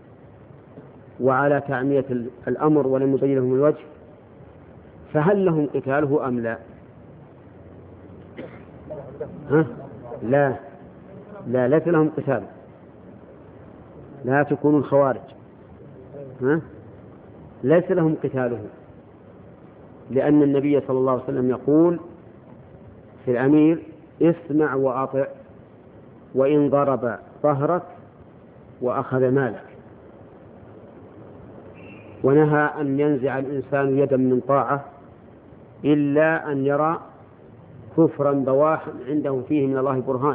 وعلى تعمية الأمر ولم يبين لهم الوجه فهل لهم قتاله أم لا؟ ها؟ لا لا ليس لهم قتال، لا تكونوا الخوارج، ها؟ ليس لهم قتاله، لأن النبي صلى الله عليه وسلم يقول في الأمير: اسمع وأطع وإن ضرب ظهرك وأخذ مالك. ونهى أن ينزع الإنسان يدا من طاعة إلا أن يرى كفرا بواحا عنده فيه من الله برهان.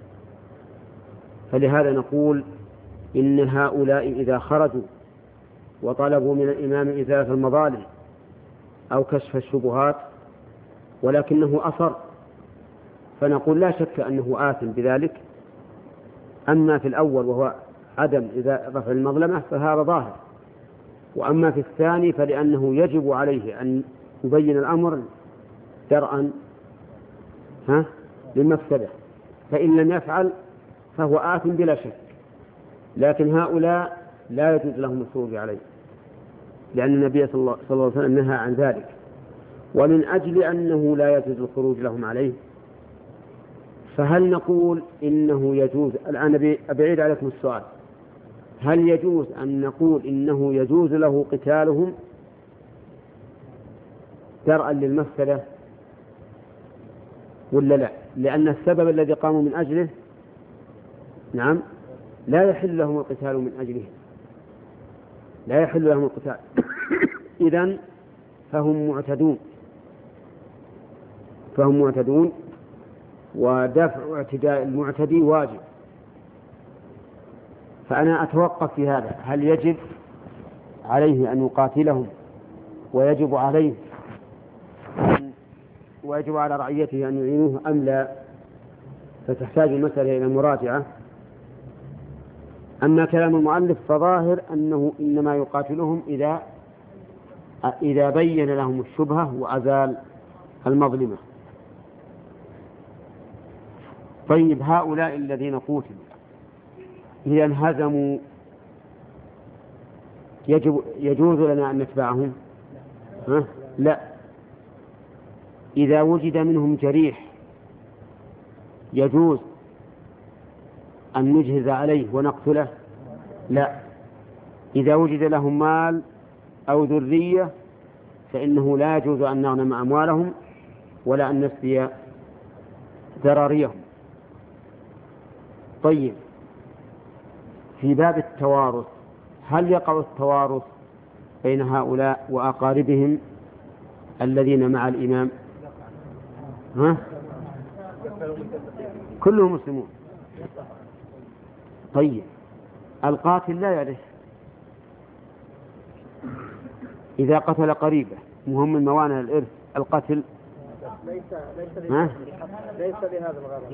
فلهذا نقول إن هؤلاء إذا خرجوا وطلبوا من الإمام إزالة المظالم أو كشف الشبهات ولكنه أصر فنقول لا شك أنه آثم بذلك. أما في الأول وهو عدم إذا رفع المظلمة فهذا ظاهر، وأما في الثاني فلأنه يجب عليه أن يبين الأمر درءا ها للمفسدة، فإن لم يفعل فهو آثم بلا شك. لكن هؤلاء لا يجوز لهم الخروج عليه، لأن النبي صلى الله عليه وسلم نهى عن ذلك. ومن أجل أنه لا يجوز الخروج لهم عليه فهل نقول إنه يجوز؟ الآن أبعيد عليكم السؤال: هل يجوز أن نقول إنه يجوز له قتالهم درءا للمفسدة ولا لا؟ لأن السبب الذي قاموا من أجله نعم لا يحل لهم القتال من أجله، لا يحل لهم القتال إذن فهم معتدون فهم معتدون ودفع اعتداء المعتدي واجب. فأنا أتوقف في هذا: هل يجب عليه أن يقاتلهم ويجب عليه ويجب على رعيته أن يعينوه أم لا؟ فتحتاج المسألة إلى مراجعة. أما كلام المؤلف فظاهر أنه إنما يقاتلهم إذا إذا بين لهم الشبهة وأزال المظلمة. طيب، هؤلاء الذين قتلوا إذا انهزموا يجب يجوز لنا أن نتبعهم؟ ها؟ لا. إذا وجد منهم جريح يجوز أن نجهز عليه ونقتله؟ لا. إذا وجد لهم مال أو ذرية فإنه لا يجوز أن نغنم أموالهم ولا أن نسبي ذراريهم. طيب، في باب التوارث هل يقع التوارث بين هؤلاء وأقاربهم الذين مع الإمام؟ ها؟ كلهم مسلمون. طيب القاتل لا يرث إذا قتل قريبه، مهم من موانع الإرث القتل. ليس ليس ها؟ ليس بهذا الغرض.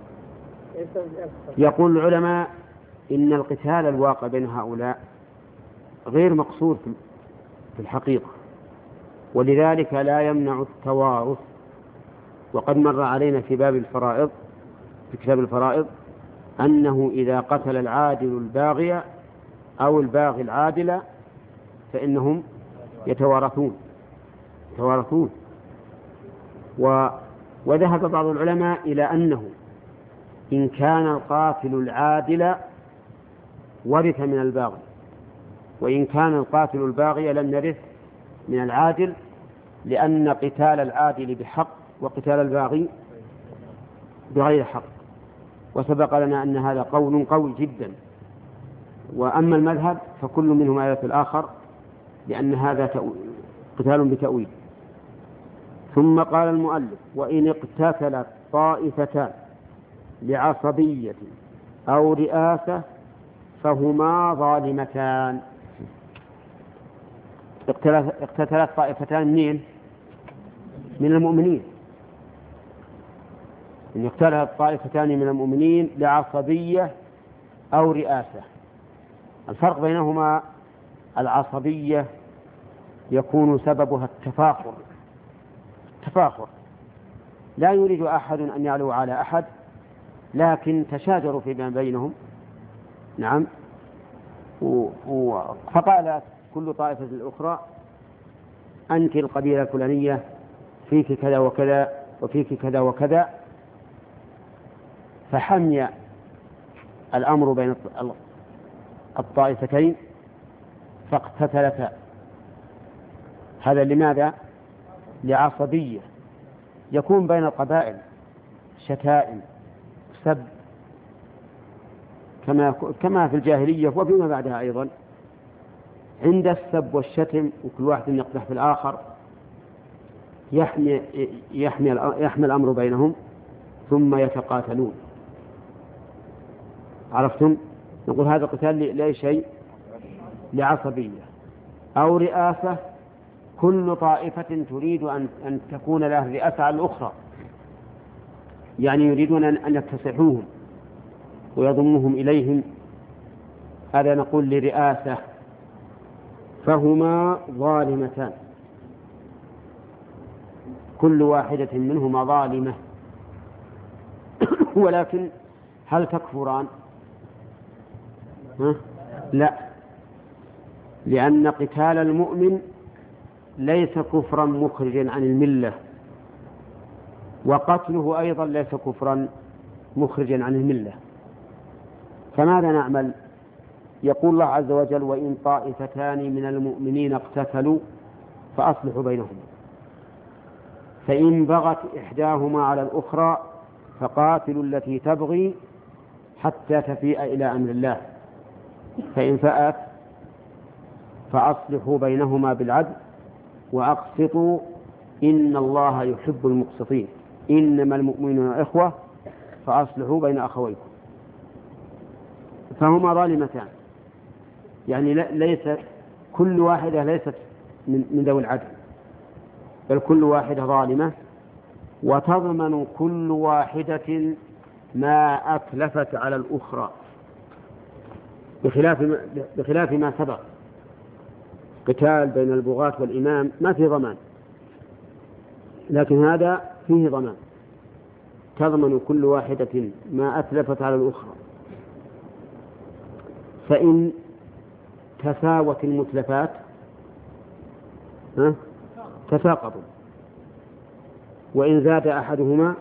يقول العلماء إن القتال الواقع بين هؤلاء غير مقصود في الحقيقة، ولذلك لا يمنع التوارث. وقد مر علينا في باب الفرائض في كتاب الفرائض أنه إذا قتل العادل الباغي أو الباغي العادل فإنهم يتوارثون يتوارثون و... وذهب بعض العلماء إلى أنه إن كان القاتل العادل ورث من الباغي، وإن كان القاتل الباغي لم يرث من العادل، لأن قتال العادل بحق وقتال الباغي بغير حق. وسبق لنا أن هذا قول قوي جدا. وأما المذهب فكل منهما يرث الآخر، لأن هذا قتال بتأويل. ثم قال المؤلف: وإن اقتتلت طائفتان لعصبية أو رئاسة فهما ظالمتان. اقتتلت طائفتان منين؟ من المؤمنين. إن اقتتلت طائفتان من المؤمنين لعصبية أو رئاسة. الفرق بينهما العصبية يكون سببها التفاخر التفاخر لا يريد أحد أن يعلو على أحد، لكن تشاجروا فيما بينهم. نعم. و... و... فقالت كل طائفة الأخرى: أنت القبيلة الفلانية، فيك كذا وكذا وفيك كذا وكذا. فحمي الأمر بين الطائفتين فاقتتلتا. هذا لماذا؟ لعصبية. يكون بين القبائل شتائم سب كما كما في الجاهلية وفيما بعدها أيضا. عند السب والشتم وكل واحد يقدح في الآخر يحمي يحمي يحمي الأمر بينهم ثم يتقاتلون. عرفتم؟ نقول هذا قتال لأي شيء؟ لعصبية أو رئاسة. كل طائفة تريد أن أن تكون لها رئاسة على الأخرى، يعني يريدون أن يكتسحوهم ويضموهم إليهم. هذا نقول لرئاسة. فهما ظالمتان، كل واحدة منهما ظالمة. ولكن هل تكفران؟ ها؟ لا، لأن قتال المؤمن ليس كفرا مخرجا عن الملة، وقتله أيضا ليس كفرا مخرجا عن الملة. فماذا نعمل؟ يقول الله عز وجل: وإن طائفتان من المؤمنين اقتتلوا فأصلحوا بينهما، فإن بغت إحداهما على الأخرى فقاتلوا التي تبغي حتى تفيء إلى أمر الله، فإن فأت فأصلحوا بينهما بالعدل وأقسطوا إن الله يحب المقسطين. إنما المؤمنون إخوة فأصلحوا بين أخويكم. فهما ظالمتان، يعني ليس كل واحدة ليست من ذوي العدل، بل كل واحدة ظالمة، وتضمن كل واحدة ما أتلفت على الأخرى، بخلاف ما, بخلاف ما سبق. قتال بين البغاة والإمام ما فيه ضمان، لكن هذا فيه ضمان، تضمن كل واحدة ما أتلفت على الأخرى. فإن تساوت المتلفات تساقطوا، وإن زاد أحدهما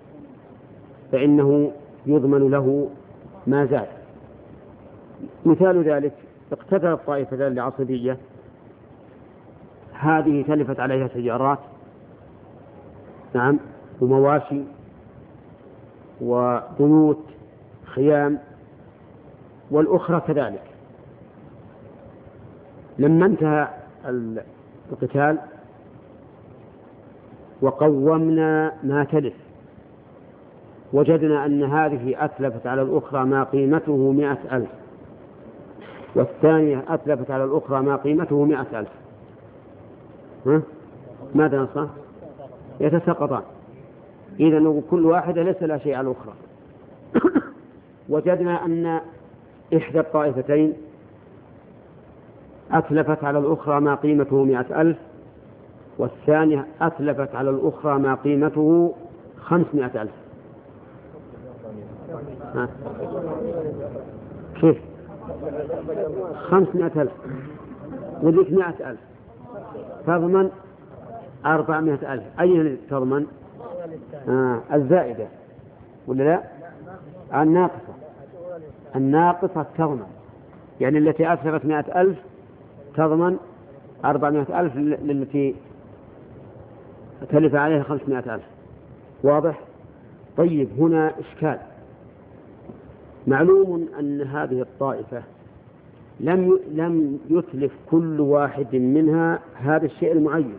فإنه يضمن له ما زاد. مثال ذلك: اقتتلت الطائفتان لعصبية، هذه تلفت عليها سيارات، نعم، ومواشي وبيوت خيام، والأخرى كذلك. لما انتهى القتال وقومنا ما تلف وجدنا أن هذه أتلفت على الأخرى ما قيمته مئة ألف والثانية أتلفت على الأخرى ما قيمته مئة ألف، ها؟ ماذا نصنع؟ يتساقطان. إذن كل واحدة ليس لها شيء على الأخرى. وجدنا أن إحدى الطائفتين أتلفت على الأخرى ما قيمته مئة ألف والثانية أتلفت على الأخرى ما قيمته خمسمائة ألف. ها؟ كيف؟ خمسمائة ألف وذيك مئة ألف تضمن أربعمائة ألف. أين تضمن؟ آه الزائدة ولا لا؟ الناقصة. الناقصة تضمن، يعني التي أتلفت مئة ألف تضمن أربعمائة ألف للتي تلف عليها خمسمائة ألف. واضح؟ طيب هنا إشكال. معلوم أن هذه الطائفة لم لم يتلف كل واحد منها هذا الشيء المعين،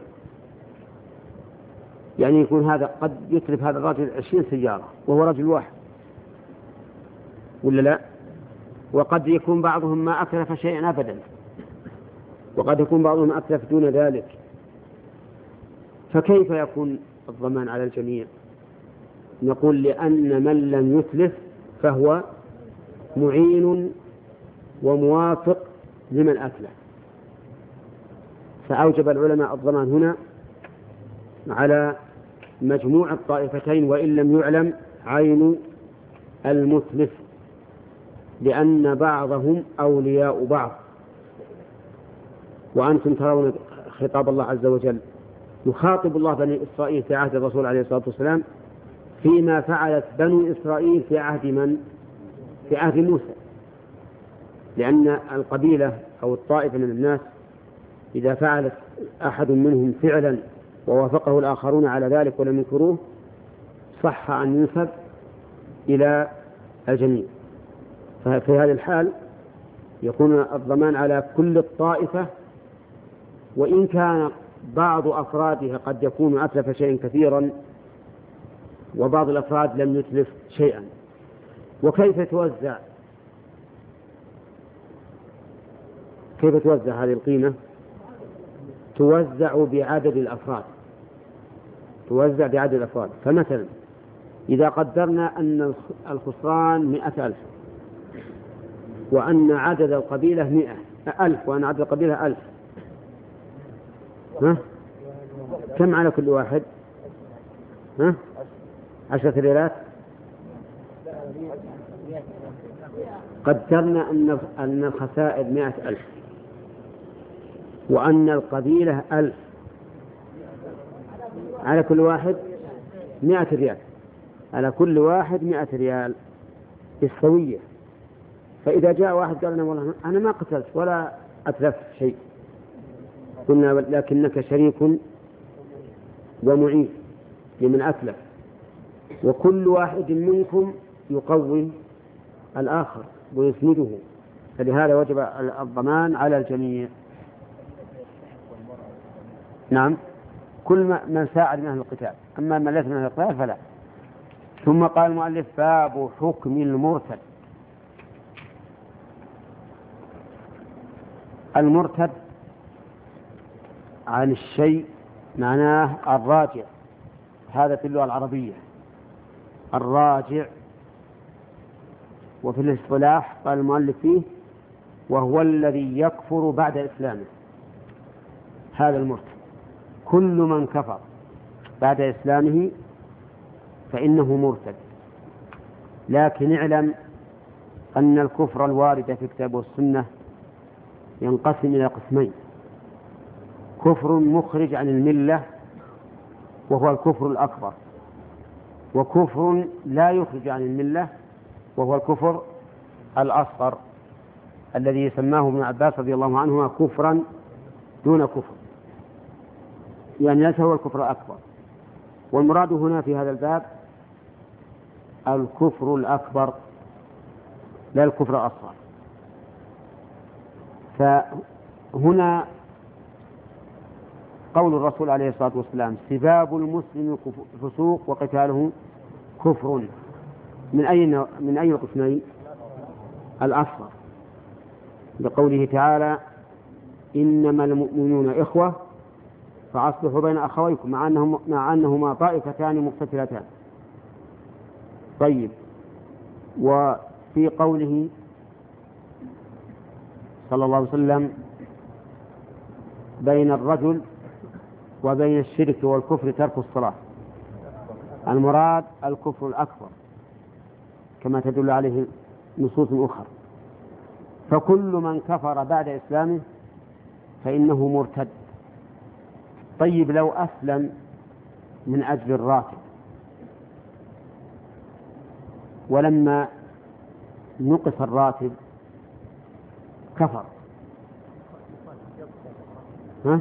يعني يكون هذا قد يتلف هذا الرجل عشرين سيارة وهو رجل واحد ولا لا؟ وقد يكون بعضهم ما أتلف شيئا أبدا، وقد يكون بعضهم أتلف دون ذلك، فكيف يكون الضمان على الجميع؟ نقول لأن من لم يتلف فهو معين وموافق لمن أتلف، فأوجب العلماء الضمان هنا على مجموع الطائفتين وإن لم يعلم عين المتلف، لأن بعضهم أولياء بعض. وأنتم ترون خطاب الله عز وجل يخاطب الله بني إسرائيل في عهد الرسول عليه الصلاة والسلام فيما فعلت بنو إسرائيل في عهد من؟ في عهد موسى، لأن القبيلة أو الطائفة من الناس إذا فعلت أحد منهم فعلا ووافقه الآخرون على ذلك ولم ينكروه صح أن ينسب إلى الجميع. ففي هذه الحال يكون الضمان على كل الطائفة، وإن كان بعض أفرادها قد يكون أتلف شيئا كثيرا وبعض الأفراد لم يتلف شيئا. وكيف توزع كيف توزع هذه القيمة؟ توزع بعدد الأفراد توزع بعدد الأفراد. فمثلا إذا قدرنا أن الخسران مئة ألف وأن عدد القبيلة مئة ألف وأن عدد القبيلة ألف، ها؟ كم على كل واحد؟ ها؟ عشرة ريالات. قدرنا أن أن الخسائر مئة ألف وأن القبيلة ألف، على كل واحد مئة ريال، على كل واحد مئة ريال بالسوية. فإذا جاء واحد قال لنا والله أنا ما قتلت ولا أتلف شيء، قلنا لكنك شريك ومعين لمن أتلف، وكل واحد منكم يقوم الآخر ويسنده، فلهذا وجب الضمان على الجميع. نعم، كل من ساعد من أهل القتال، أما من ليس من أهل القتال فلا. ثم قال المؤلف باب حكم المرتد. المرتد عن الشيء معناه الراجع، هذا في اللغة العربية الراجع. وفي الاصطلاح قال المؤلف فيه وهو الذي يكفر بعد إسلامه، هذا المرتد. كل من كفر بعد إسلامه فإنه مرتد. لكن اعلم أن الكفر الوارد في الكتاب والسنة ينقسم إلى قسمين: كفر مخرج عن الملة وهو الكفر الأكبر، وكفر لا يخرج عن الملة وهو الكفر الأصغر الذي سماه ابن عباس رضي الله عنهما كفرا دون كفر، يعني ليس هو الكفر الأكبر. والمراد هنا في هذا الباب الكفر الأكبر لا الكفر الأصغر. فهنا قول الرسول عليه الصلاة والسلام سباب المسلم فسوق وقتاله كفر، من أي من أي القسمين؟ الأصغر، بقوله تعالى إنما المؤمنون إخوة فأصلحوا بين أخويكم، مع أنهم مع أنهما طائفتان مقتتلتان. طيب، وفي قوله صلى الله عليه وسلم بين الرجل وبين الشرك والكفر ترك الصلاة، المراد الكفر الأكبر كما تدل عليه نصوص أخرى. فكل من كفر بعد إسلامه فإنه مرتد. طيب، لو أسلم من أجل الراتب ولما نقص الراتب كفر، ها؟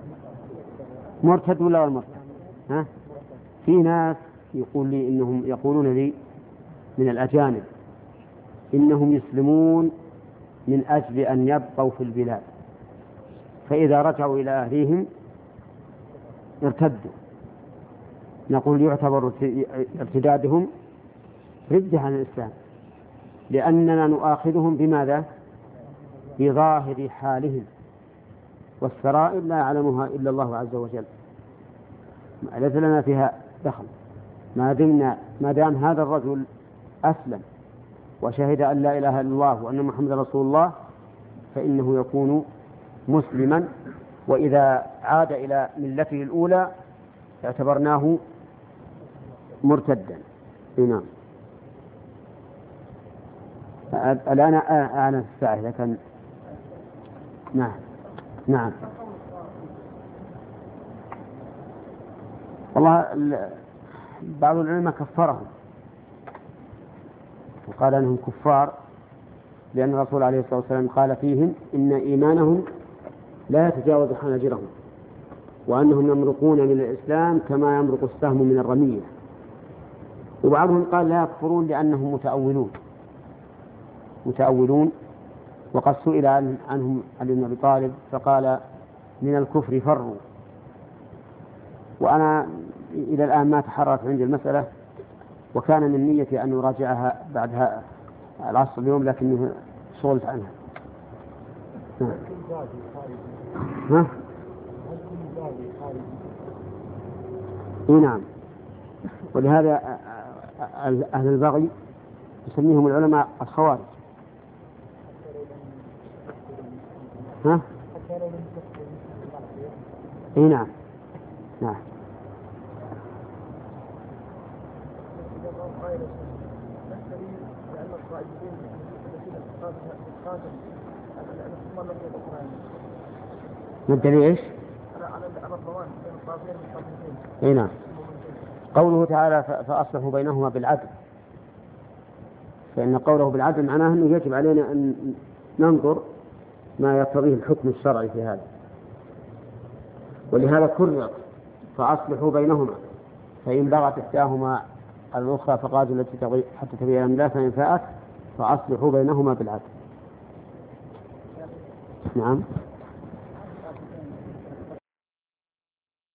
مرتد ولا مرتد؟ ها؟ في ناس يقول لي إنهم يقولون لي من الأجانب إنهم يسلمون من أجل أن يبقوا في البلاد، فإذا رجعوا إلى أهليهم ارتدوا. نقول يعتبر ارتدادهم ردة عن الإسلام، لأننا نؤاخذهم بماذا؟ بظاهر حالهم، والسرائر لا يعلمها إلا الله عز وجل، ليس لنا فيها دخل. ما دمنا ما دام هذا الرجل أسلم وشهد أن لا إله إلا الله وأن محمد رسول الله فإنه يكون مسلما، وإذا عاد إلى ملته الأولى اعتبرناه مرتدا. نعم. الآن أعلن الساعة لكن نعم نعم والله بعض العلماء كفرهم وقال أنهم كفار، لأن الرسول عليه الصلاة والسلام قال فيهم إن إيمانهم لا يتجاوز حناجرهم، وأنهم يمرقون من الإسلام كما يمرق السهم من الرمية. وبعضهم قال لا يكفرون لأنهم متأولون متأولون وقد سئل عنهم علي بن أبي طالب فقال من الكفر فروا. وأنا إلى الآن ما تحررت عندي المسألة، وكان من نيتي أن أراجعها بعدها العصر اليوم لكنه صولت عنها. ها؟ نعم. ولهذا أهل البغي يسميهم العلماء الخوارج. ها؟ اي نعم نعم. ما الدليل ايش؟ اي نعم. قوله تعالى فأصلحوا بينهما بالعدل، فإن قوله بالعدل معناه أنه يجب علينا أن ننظر ما يقتضيه الحكم الشرعي في هذا، ولهذا كرر فأصلحوا بينهما، فإن بغت إحداهما الأخرى فقاتلوا التي تبغي حتى تبين أمر الله، فإن فاءت فأصلحوا بينهما بالعدل. نعم.